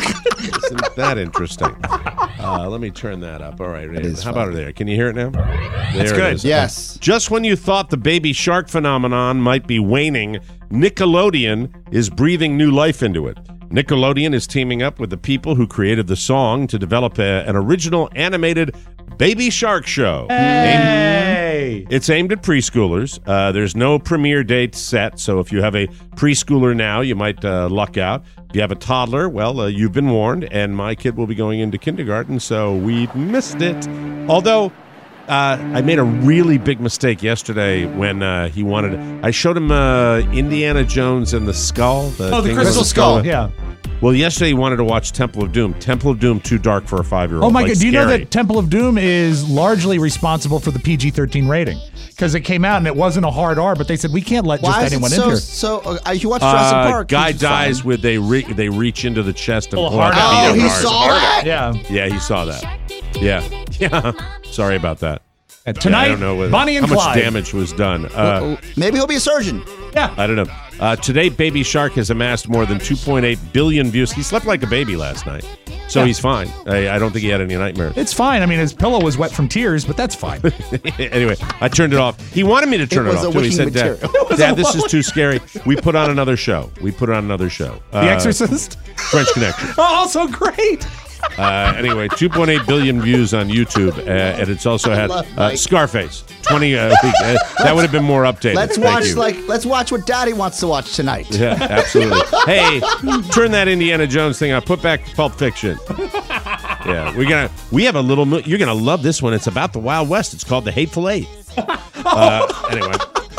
Isn't that interesting? Uh, let me turn that up. All right, is how about it there? Can you hear it now? There That's it good. is. Yes. Just when you thought the baby shark phenomenon might be waning, Nickelodeon is breathing new life into it. Nickelodeon is teaming up with the people who created the song to develop a, an original animated Baby Shark show. Hey! It's aimed at preschoolers. Uh, there's no premiere date set, so if you have a preschooler now, you might uh, luck out. If you have a toddler, well, uh, you've been warned, and my kid will be going into kindergarten, so we missed it. Although, uh, I made a really big mistake yesterday when uh, he wanted... I showed him uh, Indiana Jones and the Skull. The Oh, the King Crystal of Skull, yeah. Well, yesterday he wanted to watch Temple of Doom. Temple of Doom, too dark for a five-year-old. Oh my like, God! Do you know scary. that Temple of Doom is largely responsible for the P G thirteen rating? Because it came out and it wasn't a hard R, but they said we can't let just Why is anyone it in so? here. So uh, you watch Jurassic Uh, Park? guy which is dies fine. with they re- they reach into the chest and Oh, pull hard out out. the Oh, beat he of heart. saw that. Yeah. Yeah, he saw that. Yeah, yeah. Sorry about that. And tonight, I don't know whether, Bonnie and how Clyde. much damage was done. Uh, Maybe he'll be a surgeon. Yeah. I don't know. Uh, today, Baby Shark has amassed more than two point eight billion views. He slept like a baby last night, so Yeah. he's fine. I, I don't think he had any nightmares. It's fine. I mean, his pillow was wet from tears, but that's fine. Anyway, I turned it off. He wanted me to turn It it, was off a too. He wicking said, "Dad, material." Dad, this is too scary." We put on another show. We put on another show. The Uh, Exorcist. French Connection. Oh, also great. Uh, anyway, two point eight billion views on YouTube, uh, and it's also had love uh, Mike. Scarface. twenty uh, week. Uh, that would have been more updated. Let's Thank watch you. like let's watch what Daddy wants to watch tonight. Yeah, absolutely. Hey, turn that Indiana Jones thing on. Put back Pulp Fiction. Yeah, we're gonna. We have a little. Mo- you're gonna love this one. It's about the Wild West. It's called The Hateful Eight. Uh, anyway,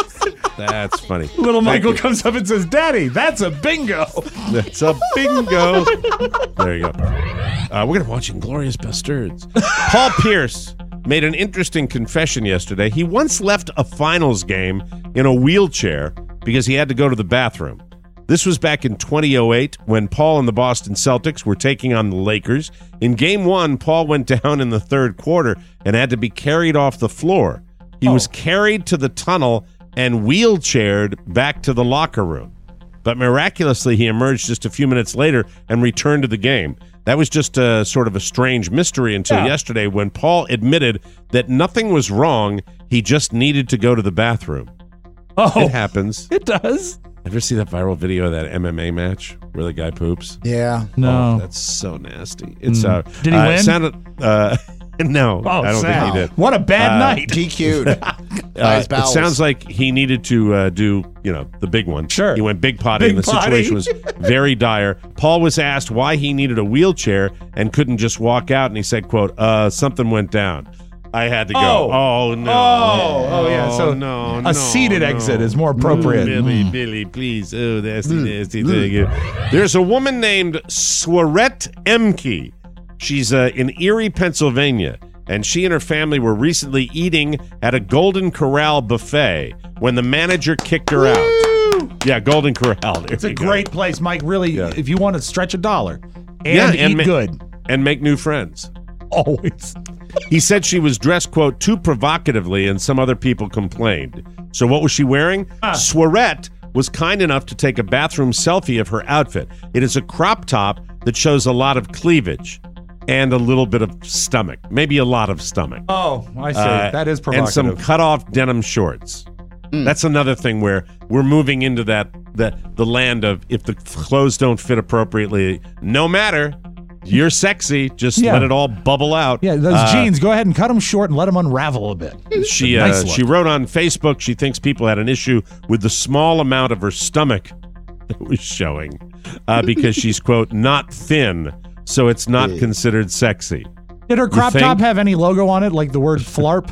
that's funny. Little Thank Michael you. comes up and says, "Daddy, that's a bingo." That's a bingo. There you go. Uh, we're going to watch Inglourious Basterds. Paul Pierce made an interesting confession yesterday. He once left a finals game in a wheelchair because he had to go to the bathroom. This was back in twenty oh eight when Paul and the Boston Celtics were taking on the Lakers. In game one, Paul went down in the third quarter and had to be carried off the floor. He Oh. was carried to the tunnel and wheelchaired back to the locker room. But miraculously, he emerged just a few minutes later and returned to the game. That was just a sort of a strange mystery until Yeah. yesterday when Paul admitted that nothing was wrong. He just needed to go to the bathroom. Oh, It happens. it does. Ever see that viral video of that M M A match where the guy poops? Yeah. No. Oh, that's so nasty. It's Mm. uh, Did he uh, win? It sounded, uh, no, Oh, I don't sad. think he did. What a bad Uh, night. G Q'd. By Uh, his it bowels. sounds like he needed to uh, do, you know, the big one. Sure. He went big potty, Big and the potty. situation was very dire. Paul was asked why he needed a wheelchair and couldn't just walk out, and he said, "quote uh, Something went down. I had to go." Oh. Oh, no! Oh, oh, yeah. So no, a no, seated no. exit is more appropriate. Billy, Mm. Billy, please. Oh, that's nasty. thing. There's a woman named Swarette Emke. She's uh, in Erie, Pennsylvania, and she and her family were recently eating at a Golden Corral buffet when the manager kicked her out. Yeah, Golden Corral. There It's a you go. great place, Mike. Really, Yeah. if you want to stretch a dollar and Yeah, eat and ma- good, and make new friends. always. He said she was dressed, quote, too provocatively, and some other people complained. So what was she wearing? Ah. Swarette was kind enough to take a bathroom selfie of her outfit. It is a crop top that shows a lot of cleavage and a little bit of stomach, maybe a lot of stomach. Oh, I see. Uh, that is and provocative. some cut-off denim shorts. Mm. That's another thing where we're moving into that the the land of if the clothes don't fit appropriately, no matter. You're sexy. Just Yeah. let it all bubble out. Yeah, those Uh, jeans, go ahead and cut them short and let them unravel a bit. She uh, Nice look. she wrote on Facebook she thinks people had an issue with the small amount of her stomach that was showing uh, because she's, quote, not thin, so it's not Yeah. considered sexy. Did her crop think? top have any logo on it, like the word flarp?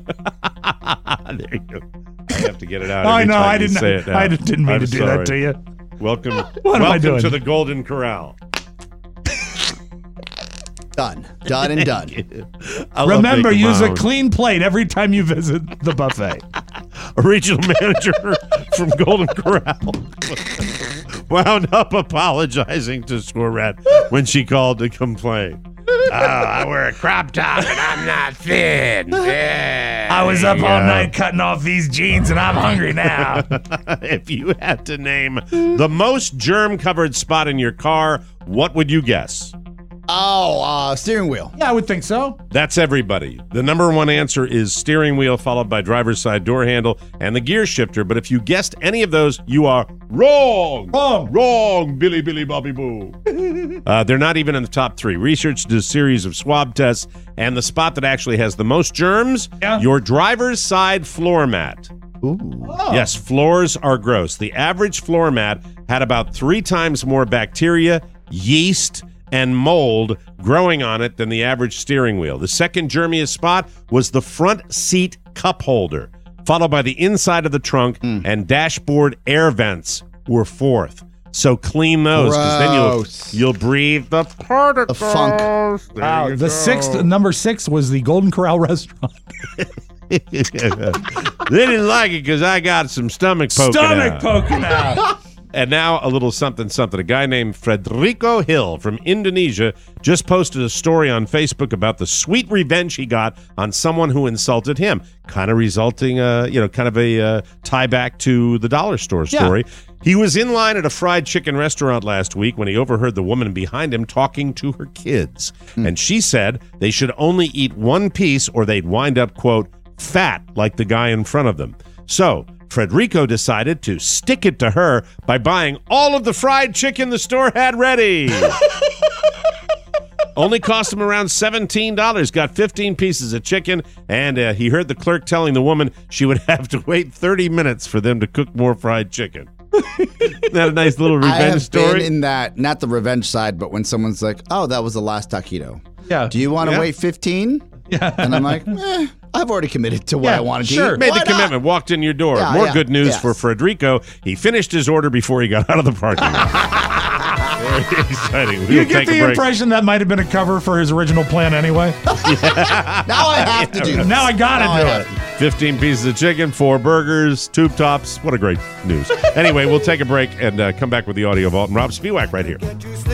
There you go. I have to get it out. I every know, time I you didn't- say it now. I didn't mean I'm to do sorry. that to you. Welcome, What am I welcome doing? to the Golden Corral. Done. Done and done. I love Remember, making use my a own. clean plate every time you visit the buffet. A regional manager from Golden Corral wound up apologizing to Swarette when she called to complain. Oh, I wear a crop top and I'm not thin. Yeah, I was up there all you go. night cutting off these jeans and I'm hungry now. If you had to name the most germ-covered spot in your car, what would you guess? Oh, uh, steering wheel. Yeah, I would think so. That's everybody. The number one answer is steering wheel, followed by driver's side door handle and the gear shifter. But if you guessed any of those, you are wrong. Wrong. Wrong, Billy, Billy, Bobby Boo. uh, they're not even in the top three. Research did a series of swab tests, and the spot that actually has the most germs, yeah. your driver's side floor mat. Ooh. Oh. Yes, floors are gross. The average floor mat had about three times more bacteria, yeast, and mold growing on it than the average steering wheel. The second germiest spot was the front seat cup holder, followed by the inside of the trunk, mm. and dashboard air vents were fourth. So clean those, because then you'll, you'll breathe the particles. The funk. Wow, the go. sixth, number six was the Golden Corral restaurant. They didn't like it because I got some stomach poking stomach out. Stomach poking out. And now a little something, something. A guy named Frederico Hill from Indonesia just posted a story on Facebook about the sweet revenge he got on someone who insulted him, kind of resulting, uh, you know, kind of a uh, tie back to the dollar store story. Yeah. He was in line at a fried chicken restaurant last week when he overheard the woman behind him talking to her kids. Mm. And she said they should only eat one piece or they'd wind up, quote, fat like the guy in front of them. So Frederico decided to stick it to her by buying all of the fried chicken the store had ready. Only cost him around seventeen dollars. Got fifteen pieces of chicken, and uh, he heard the clerk telling the woman she would have to wait thirty minutes for them to cook more fried chicken. Isn't that a nice little revenge I have story? been in that, not the revenge side, but when someone's like, oh, that was the last taquito. Yeah. Do you want to Yeah. wait fifteen? Yeah. And I'm like, eh, I've already committed to what Yeah, I wanted to sure. eat. Made Why the not? commitment, walked in your door. Yeah, More yeah, good news yes. for Frederico. He finished his order before he got out of the parking lot. Very exciting. You We'll get take the a break. impression that might have been a cover for his original plan anyway. Now I have to do this. Now I gotta Now do I it. have fifteen pieces of chicken, four burgers, tube tops. What a great news. Anyway, we'll take a break and uh, come back with the audio vault and Rob Spiewak right here.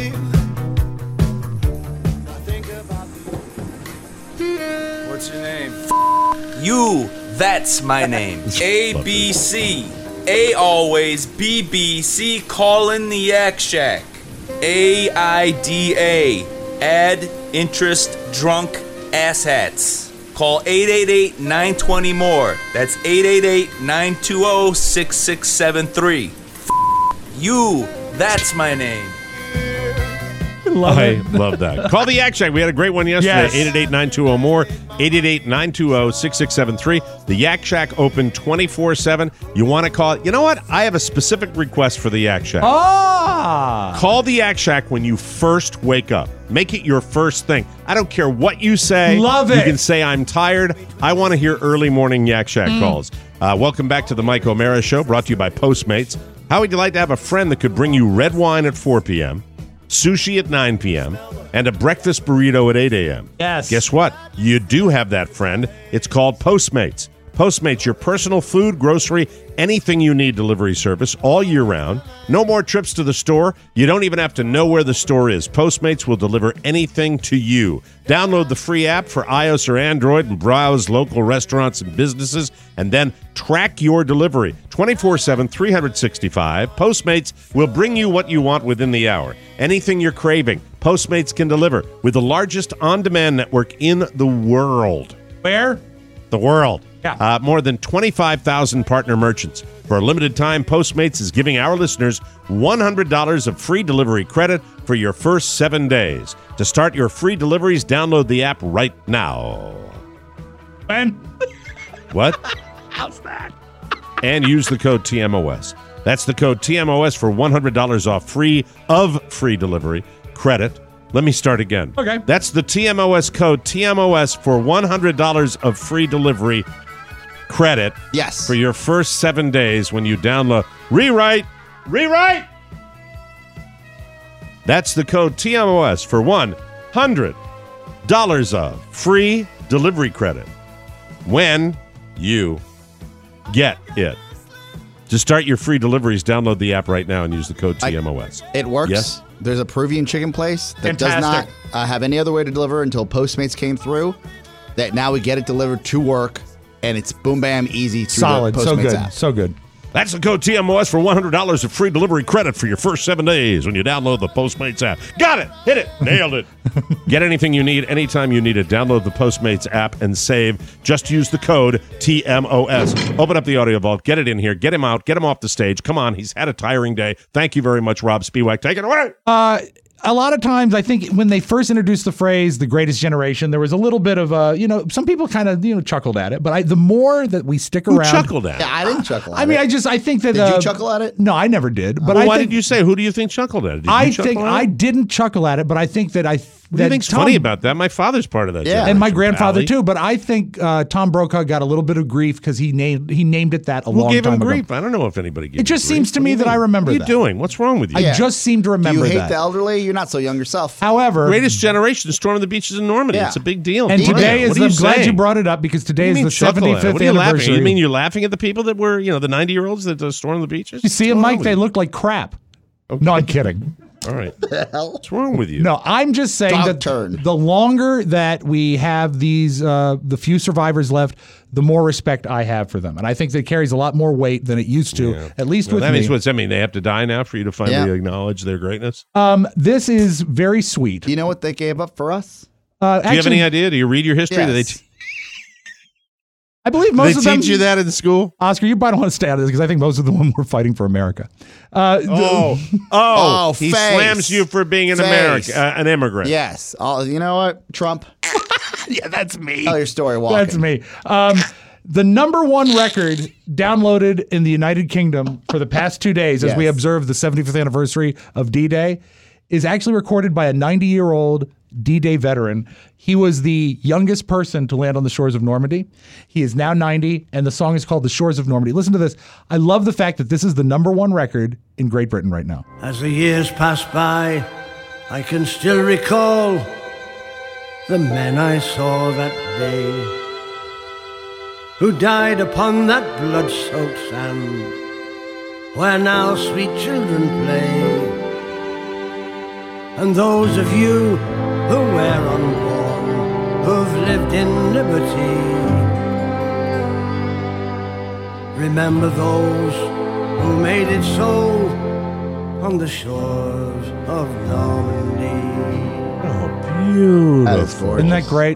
What's your name? You, that's my name. A B C. A always, B B C calling the Yak Shack. A I D A. Add interest drunk asshats. Call eight eight eight, nine two zero, more. That's eight eight eight, nine two zero, six six seven three. F- you, that's my name. Love I it. love that. Call the Yak Shack. We had a great one yesterday. Yes. eight eight eight, nine two zero, more. eight eight eight, nine two zero, six six seven three. The Yak Shack open twenty-four seven. You want to call it? You know what? I have a specific request for the Yak Shack. Ah! Call the Yak Shack when you first wake up. Make it your first thing. I don't care what you say. Love You it. can say, I'm tired. I want to hear early morning Yak Shack Mm. calls. Uh, welcome back to the Mike O'Mara Show, brought to you by Postmates. How would you like to have a friend that could bring you red wine at four p.m., sushi at nine p.m., and a breakfast burrito at eight a.m.? Yes. Guess what? You do have that friend. It's called Postmates. Postmates, your personal food, grocery, anything you need delivery service all year round. No more trips to the store. You don't even have to know where the store is. Postmates will deliver anything to you. Download the free app for iOS or Android and browse local restaurants and businesses, and then track your delivery twenty-four seven, three sixty-five. Postmates will bring you what you want within the hour. Anything you're craving, Postmates can deliver with the largest on-demand network in the world. Where? The world. Yeah. Uh, more than twenty-five thousand partner merchants. For a limited time, Postmates is giving our listeners one hundred dollars of free delivery credit for your first seven days. To start your free deliveries, download the app right now. When? What? How's that? And use the code T M O S. That's the code T M O S for one hundred dollars off free of free delivery credit. Let me start again. Okay. That's the T M O S code T M O S for one hundred dollars of free delivery credit. Yes. For your first seven days when you download. Rewrite. Rewrite. That's the code T M O S for one hundred dollars of free delivery credit when you get it. To start your free deliveries, download the app right now and use the code T M O S. It works. Yes. There's a Peruvian chicken place that Fantastic. does not uh, have any other way to deliver until Postmates came through. That now we get it delivered to work, and it's boom bam easy through Solid. the Postmates So good. app. So good. That's the code T M O S for one hundred dollars of free delivery credit for your first seven days when you download the Postmates app. Got it. Hit it. Nailed it. Get anything you need anytime you need it. Download the Postmates app and save. Just use the code T M O S. Open up the audio vault. Get it in here. Get him out. Get him off the stage. Come on. He's had a tiring day. Thank you very much, Rob Spiewak. Take it away. Uh, a lot of times, I think when they first introduced the phrase "the greatest generation," there was a little bit of a, you know, some people kind of, you know, chuckled at it. But I, the more that we stick Who around, chuckled at it? Yeah, I didn't chuckle at I mean, it. I just, I think that. Did uh, you chuckle at it? No, I never did. But Well, I why think, did you say? Who do you think chuckled at it? Did you I chuckle think at I it? didn't chuckle at it, but I think that I. What do you think's funny about that? My father's part of that. Yeah. And my generation, grandfather Pally. too, but I think uh, Tom Brokaw got a little bit of grief because he named he named it that a Who long gave time him ago. grief? I don't know if anybody gave It just him grief. seems to What do me you that I mean? remember What are you that. doing? What's wrong with you? I Yeah. just seem to Do remember you hate that. the elderly? You're not so young yourself. However, Greatest generation storming the beaches in Normandy. Yeah. It's a big deal. and Come on. today What is are I'm you glad you saying? brought it up because today What is do you the mean chuckle at it? seventy-fifth What are you laughing? anniversary. You mean you're laughing at the people that were, you know, the ninety-year-olds that uh, stormed the beaches? You see them, What's wrong Mike? with They you? look like crap. No, I'm kidding. All right. What's wrong with you? No, I'm just saying Dog that turn. the longer that we have these, uh, the few survivors left, the more respect I have for them, and I think that carries a lot more weight than it used to. Yeah. At least Well, with that me. means what's that mean? They have to die now for you to finally Yeah. acknowledge their greatness? Um, this is very sweet. Do you know what they gave up for us? Uh, Do you have actually, any idea? Do you read your history? Do they, Yes. t- I believe do most they of them. teach you that in school? Oscar, you might want to stay out of this because I think most of them were fighting for America. Uh, Oh, oh, Oh, he face. slams you for being an Face. American, uh, an immigrant. Yes. Oh, you know what? Trump. yeah, that's me. Tell your story walking. That's me. Um, the number one record downloaded in the United Kingdom for the past two days as we Yes. observe the seventy-fifth anniversary of D-Day is actually recorded by a ninety-year-old D-Day veteran. He was the youngest person to land on the shores of Normandy. He is now ninety, and the song is called The Shores of Normandy. Listen to this. I love the fact that this is the number one record in Great Britain right now. As the years pass by, I can still recall the men I saw that day, who died upon that blood-soaked sand, where now sweet children play. And those of you who were unborn, who've lived in liberty, remember those who made it so on the shores of Normandy. Oh, beautiful. That is gorgeous. Isn't that great?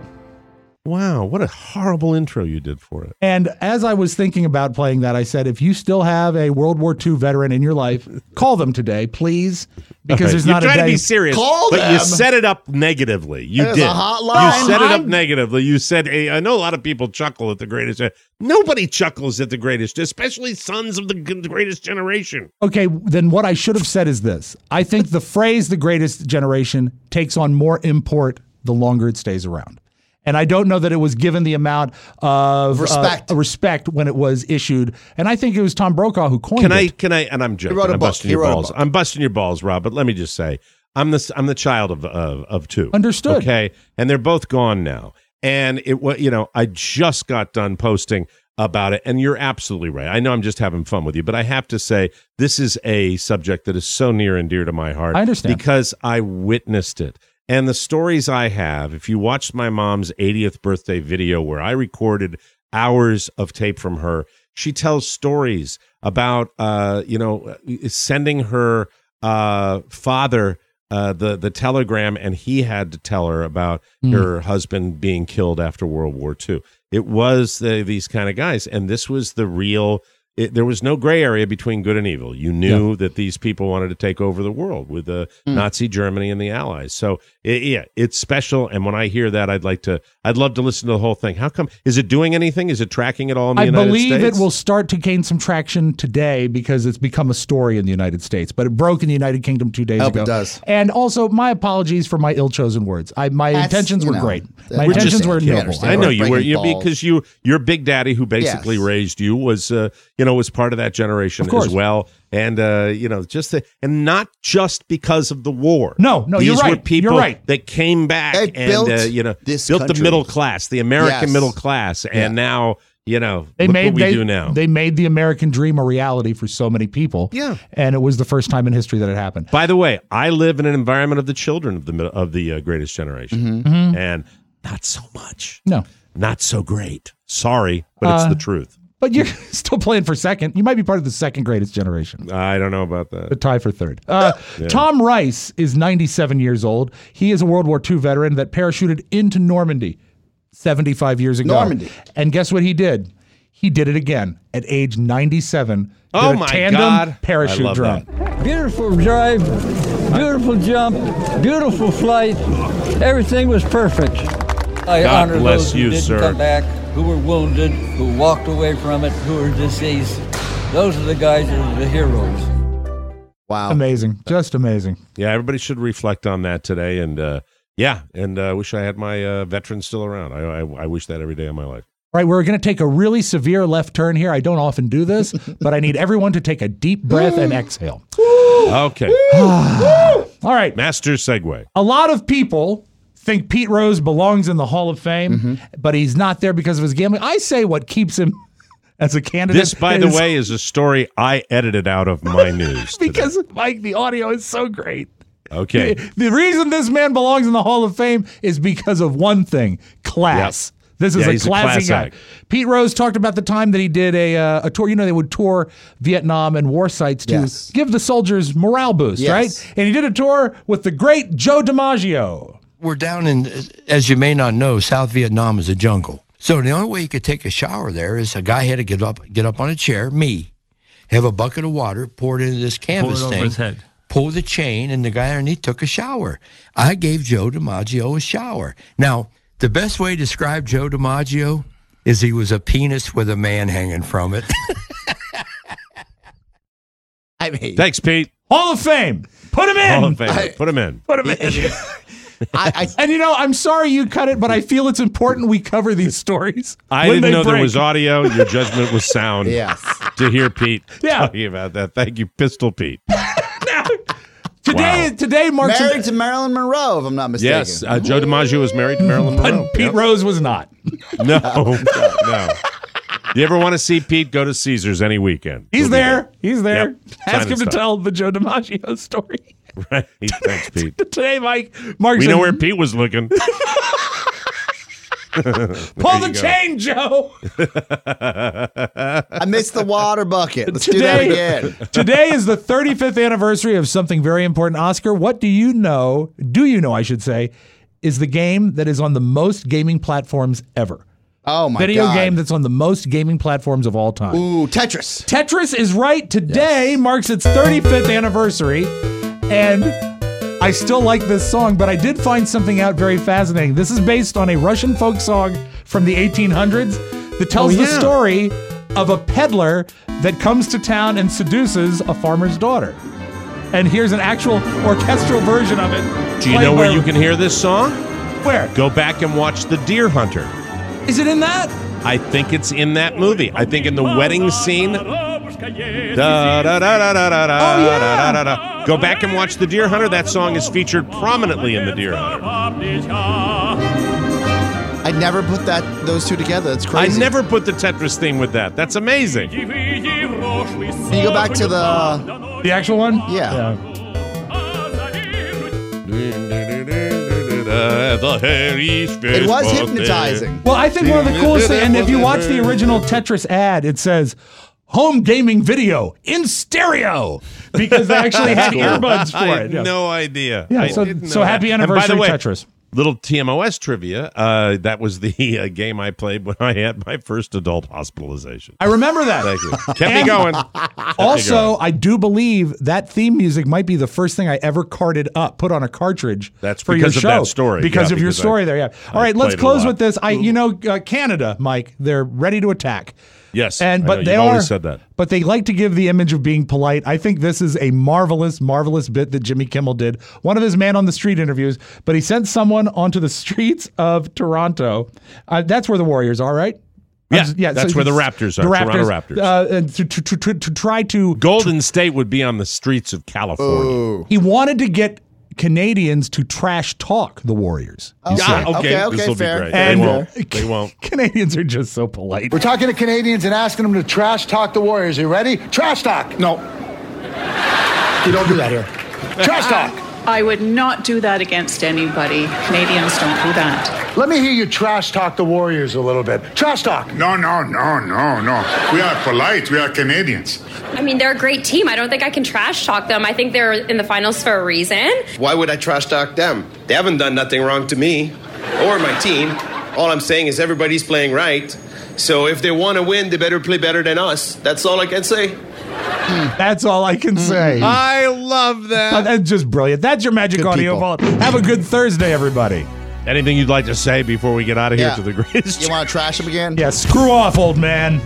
Wow, what a horrible intro you did for it. And as I was thinking about playing that, I said, if you still have a World War Two veteran in your life, call them today, please, because Okay, there's you not a try day. to be serious, Call but you them. set it up negatively. You There's did. a hotline. You set it up I'm- negatively. You said, hey, I know a lot of people chuckle at the greatest. Nobody chuckles at the greatest, especially sons of the g- greatest generation. Okay, then what I should have said is this. I think the phrase "the greatest generation" takes on more import the longer it stays around. And I don't know that it was given the amount of Respect. uh, respect when it was issued. And I think it was Tom Brokaw who coined Can it. I? Can I? And I'm joking. wrote a I'm book. busting He your wrote a balls. book. I'm busting your balls, Rob. But let me just say, I'm the I'm the child of of, of two. Understood. Okay, and they're both gone now. And it was, you know, I just got done posting about it, and you're absolutely right. I know I'm just having fun with you, but I have to say this is a subject that is so near and dear to my heart. I understand. Because I witnessed it. And the stories I have, if you watched my mom's eightieth birthday video where I recorded hours of tape from her, she tells stories about, uh, you know, sending her uh, father uh, the, the telegram, and he had to tell her about Mm. her husband being killed after World War Two. It was the, these kind of guys, and this was the real... It, there was no gray area between good and evil. You knew Yeah. that these people wanted to take over the world with the Mm. Nazi Germany and the Allies. So it, yeah, it's special. And when I hear that, I'd like to, I'd love to listen to the whole thing. How come? Is it doing anything? Is it tracking at all in the I United believe States? it will start to gain some traction today because it's become a story in the United States, but it broke in the United Kingdom two days Hope ago. it does. And also, my apologies for my ill-chosen words. I, my That's, intentions you were know, great. that- My We're intentions just- were you noble. understand. I know you were breaking you, balls. because you your big daddy who basically Yes. raised you was uh, you know was part of that generation Of course. as well, and uh, you know just the, and not just because of the war. No, no, These you're were right. people You're right. that came back They and built uh, you know this built the country. middle class, the American Yes. middle class, and Yeah. now you know, They look made what we they, do now. They made the American dream a reality for so many people. Yeah. And it was the first time in history that it happened. By the way, I live in an environment of the children of the mid- of the uh, Greatest Generation, Mhm. Mhm. and not so much. No, not so great. Sorry, but it's Uh, the truth. But you're still playing for second. You might be part of the second greatest generation. I don't know about that. The tie for third. Uh, Yeah. Tom Rice is ninety-seven years old. He is a World War Two veteran that parachuted into Normandy seventy-five years ago. Normandy. And guess what he did? He did it again at age ninety-seven. Oh, did a my tandem God. parachute I love drone. Beautiful drive, beautiful jump, beautiful flight. Everything was perfect. I God honor bless those who you, didn't sir. come back, who were wounded, who walked away from it, who were deceased. Those are the guys that are the heroes. Wow. Amazing. Just amazing. Yeah, everybody should reflect on that today. And uh, yeah, and I uh, wish I had my uh, veterans still around. I, I, I wish that every day of my life. All right, we're going to take a really severe left turn here. I don't often do this, but I need everyone to take a deep breath and exhale. Okay. All right. Master segue. A lot of people think Pete Rose belongs in the Hall of Fame, but he's not there because of his gambling. I say what keeps him as a candidate. This, by the is- way, is a story I edited out of my news. because Mike, the audio is so great. Okay. The, the reason this man belongs in the Hall of Fame is because of one thing: class. Yep. This is Yeah, a he's a classy class guy. act. Pete Rose talked about the time that he did a uh, a tour. You know, they would tour Vietnam and war sites to Yes. give the soldiers morale boost, Yes. right? And he did a tour with the great Joe DiMaggio. We're down in, as you may not know, South Vietnam is a jungle. So the only way you could take a shower there is a guy had to get up, get up on a chair, me, have a bucket of water, pour it into this canvas Pour it over thing, his head. pull the chain, and the guy underneath took a shower. I gave Joe DiMaggio a shower. Now, the best way to describe Joe DiMaggio is he was a penis with a man hanging from it. I mean, Thanks, Pete. Hall of Fame. Put him in. Hall of Fame. I- Put him in. Put him in. I, I, And you know, I'm sorry you cut it, but I feel it's important we cover these stories. I when didn't they know there break. was audio. Your judgment was sound. yes. To hear Pete Yeah. talking about that. Thank you, Pistol Pete. Today, Wow. today marks Married an- to Marilyn Monroe, if I'm not mistaken. Yes, uh, Joe DiMaggio was married to Marilyn Monroe. but Pete Yep. Rose was not. No, no. You ever want to see Pete? Go to Caesars any weekend. He's He'll be there. He's there. Yep. Ask Signing him to stuff. tell the Joe DiMaggio story. Right. Thanks, Pete. Today, Mike marks. We know an- where Pete was looking. Pull the chain, Joe. I missed the water bucket. Let's do that again. Today is the thirty-fifth anniversary of something very important. Oscar, what do you know? Do you know, I should say, is the game that is on the most gaming platforms ever? Oh, my Video God. game that's on the most gaming platforms of all time. Ooh, Tetris. Tetris is right. Today marks its thirty-fifth anniversary, and I still like this song, but I did find something out very fascinating. This is based on a Russian folk song from the eighteen hundreds that tells Oh, the yeah. story of a peddler that comes to town and seduces a farmer's daughter. And here's an actual orchestral version of it. Do you played know where by- you can hear this song? Where? Go back and watch The Deer Hunter. Is it in that? I think it's in that movie. I think in the wedding scene. Da, da, da, da, da, da, da, Oh, yeah. da, da, da. Go back and watch The Deer Hunter. That song is featured prominently in The Deer Hunter. I never put that those two together. That's I crazy. never put the Tetris theme with that. That's amazing. Can you go back to the The actual one? Yeah. It was hypnotizing. Well, I think one of the coolest things, and if you watch the original Tetris ad, it says home gaming video in stereo because they actually had Cool. earbuds for I it. had Yeah. no idea. Yeah, I so- didn't know so that. happy And by the anniversary, way, Tetris. Little T M O S trivia. Uh, that was the uh, game I played when I had my first adult hospitalization. I remember that. Thank you. Kept me And going. Kept me Also, going. I do believe that theme music might be the first thing I ever carded up, put on a cartridge. That's for because your of show. that story. Because Yeah, of your because I- story there. Yeah. All I right, let's played it a close lot. with this. I, you know, uh, Canada, Mike, they're ready to attack. Yes, And I but know, they you've are, always said that. But they like to give the image of being polite. I think this is a marvelous, marvelous bit that Jimmy Kimmel did. One of his man on the street interviews, but he sent someone onto the streets of Toronto. Uh, that's where the Warriors are, right? Yeah, I'm just- yeah. that's so where the it's- Raptors are. The Toronto Raptors. Raptors. Uh, and to, to, to, to, to try to Golden State would be on the streets of California. He wanted to get Canadians to trash talk the Warriors. Okay, Yeah, okay, okay, okay, this will be fair. great. And they won't. They won't. Canadians are just so polite. We're talking to Canadians and asking them to trash talk the Warriors. Are you ready? Trash talk. No. You don't do that here. Trash talk. I would not do that against anybody. Canadians don't do that. Let me hear you trash talk the Warriors a little bit. Trash talk. No, no, no, no, no. We are polite. We are Canadians. I mean, they're a great team. I don't think I can trash talk them. I think they're in the finals for a reason. Why would I trash talk them? They haven't done nothing wrong to me or my team. All I'm saying is everybody's playing right. So if they want to win, they better play better than us. That's all I can say. That's all I can say. I love that. Uh, That's just brilliant. That's your Magic Good Audio people. Vault. Have a good Thursday, everybody. Anything you'd like to say before we get out of here Yeah. to the greatest? You want to trash him again? Yeah, screw off, old man.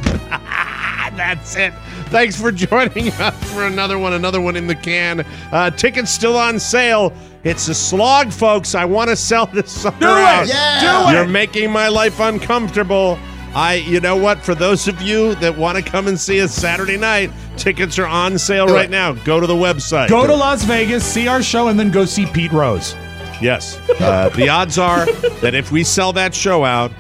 That's it. Thanks for joining us for another one, another one in the can. Uh, tickets still on sale. It's a slog, folks. I want to sell this sucker Do it! out. Yeah! Do it! You're making my life uncomfortable. I, you know what? For those of you that want to come and see us Saturday night, tickets are on sale Do right it. now. Go to the website. Go to Las Vegas, see our show, and then go see Pete Rose. Yes. Uh, the odds are that if we sell that show out,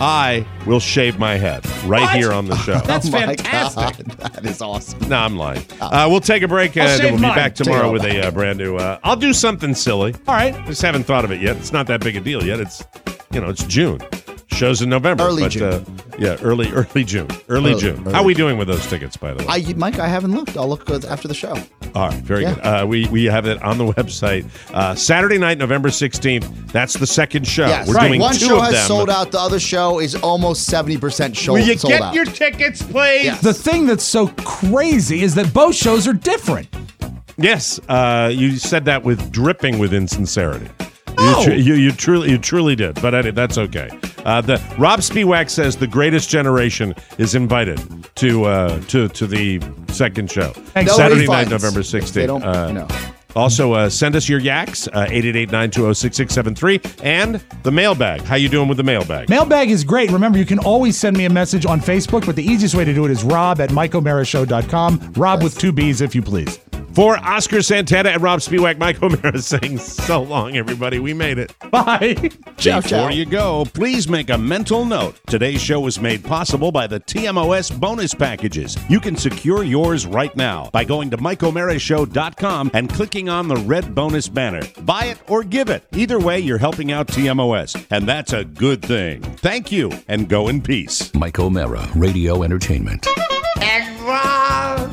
I will shave my head right What? here on the show. That's Oh my fantastic. God, that is awesome. No, I'm lying. Uh, we'll take a break I'll and shave we'll be mine. back Take tomorrow it with all a uh, brand new. Uh, I'll do something silly. All right. Just haven't thought of it yet. It's not that big a deal yet. It's, you know, it's June. Shows in November. Early but, June. Uh, yeah, early early June. Early, Early- June. early How are we doing with those tickets, by the way? I, Mike, I haven't looked. I'll look good after the show. All right, very Yeah. good. Uh, we we have it on the website. Uh, Saturday night, November sixteenth. That's the second show. Yes. We're Right. doing One two show of has them. sold out. The other show is almost seventy percent sold, Will you sold get out. your tickets, please? Yes. The thing that's so crazy is that both shows are different. Yes, uh, you said that with dripping with insincerity. No. You, tr- you, you truly, you truly did. But anyway, that's okay. Uh, the Rob Spiewak says the greatest generation is invited to uh, to to the second show. Thanks. No Saturday refunds. night, November They sixteenth. don't- Uh, no. Also, uh, send us your yaks, uh, eight eight eight, nine two zero, six six seven three, and the mailbag. How you doing with the mailbag? Mailbag is great. Remember, you can always send me a message on Facebook, but the easiest way to do it is rob at mike o'mara show dot com. Rob with two B's, if you please. For Oscar Santana and Rob Spiewak, Mike O'Mara saying so long, everybody. We made it. Bye. Ciao, Before ciao. you go, please make a mental note. Today's show was made possible by the T M O S bonus packages. You can secure yours right now by going to mike o'mara show dot com and clicking on the red bonus banner. Buy it or give it. Either way, you're helping out T M O S, and that's a good thing. Thank you, and go in peace. Mike O'Mara, Radio Entertainment. And Rob,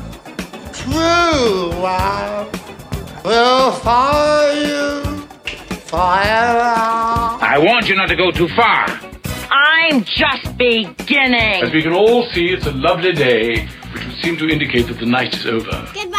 true Rob, will follow you forever. I warned you not to go too far. I'm just beginning. As we can all see, it's a lovely day, which would seem to indicate that the night is over. Good